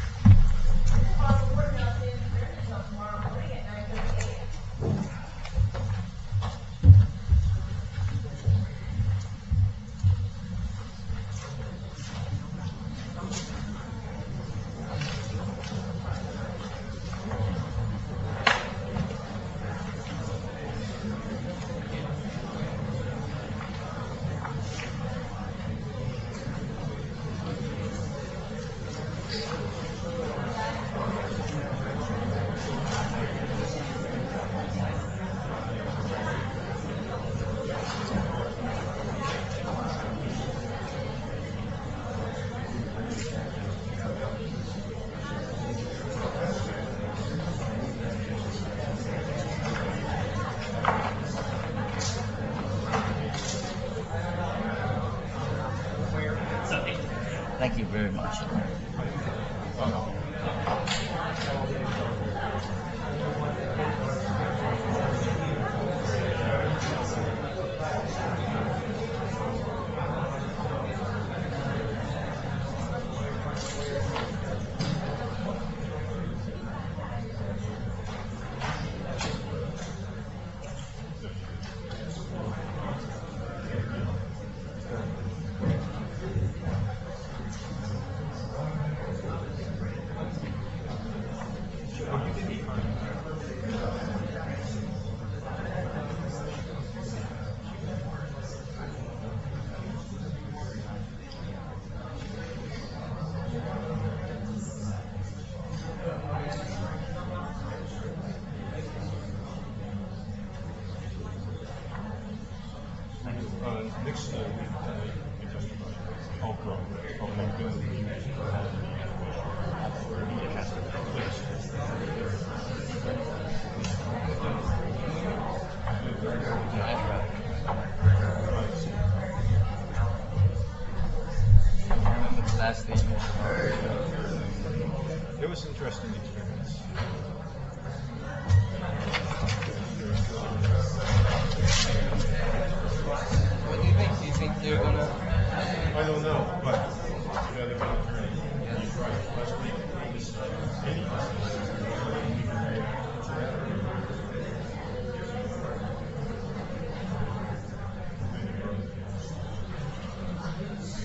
Thank you very much. It was an interesting experience.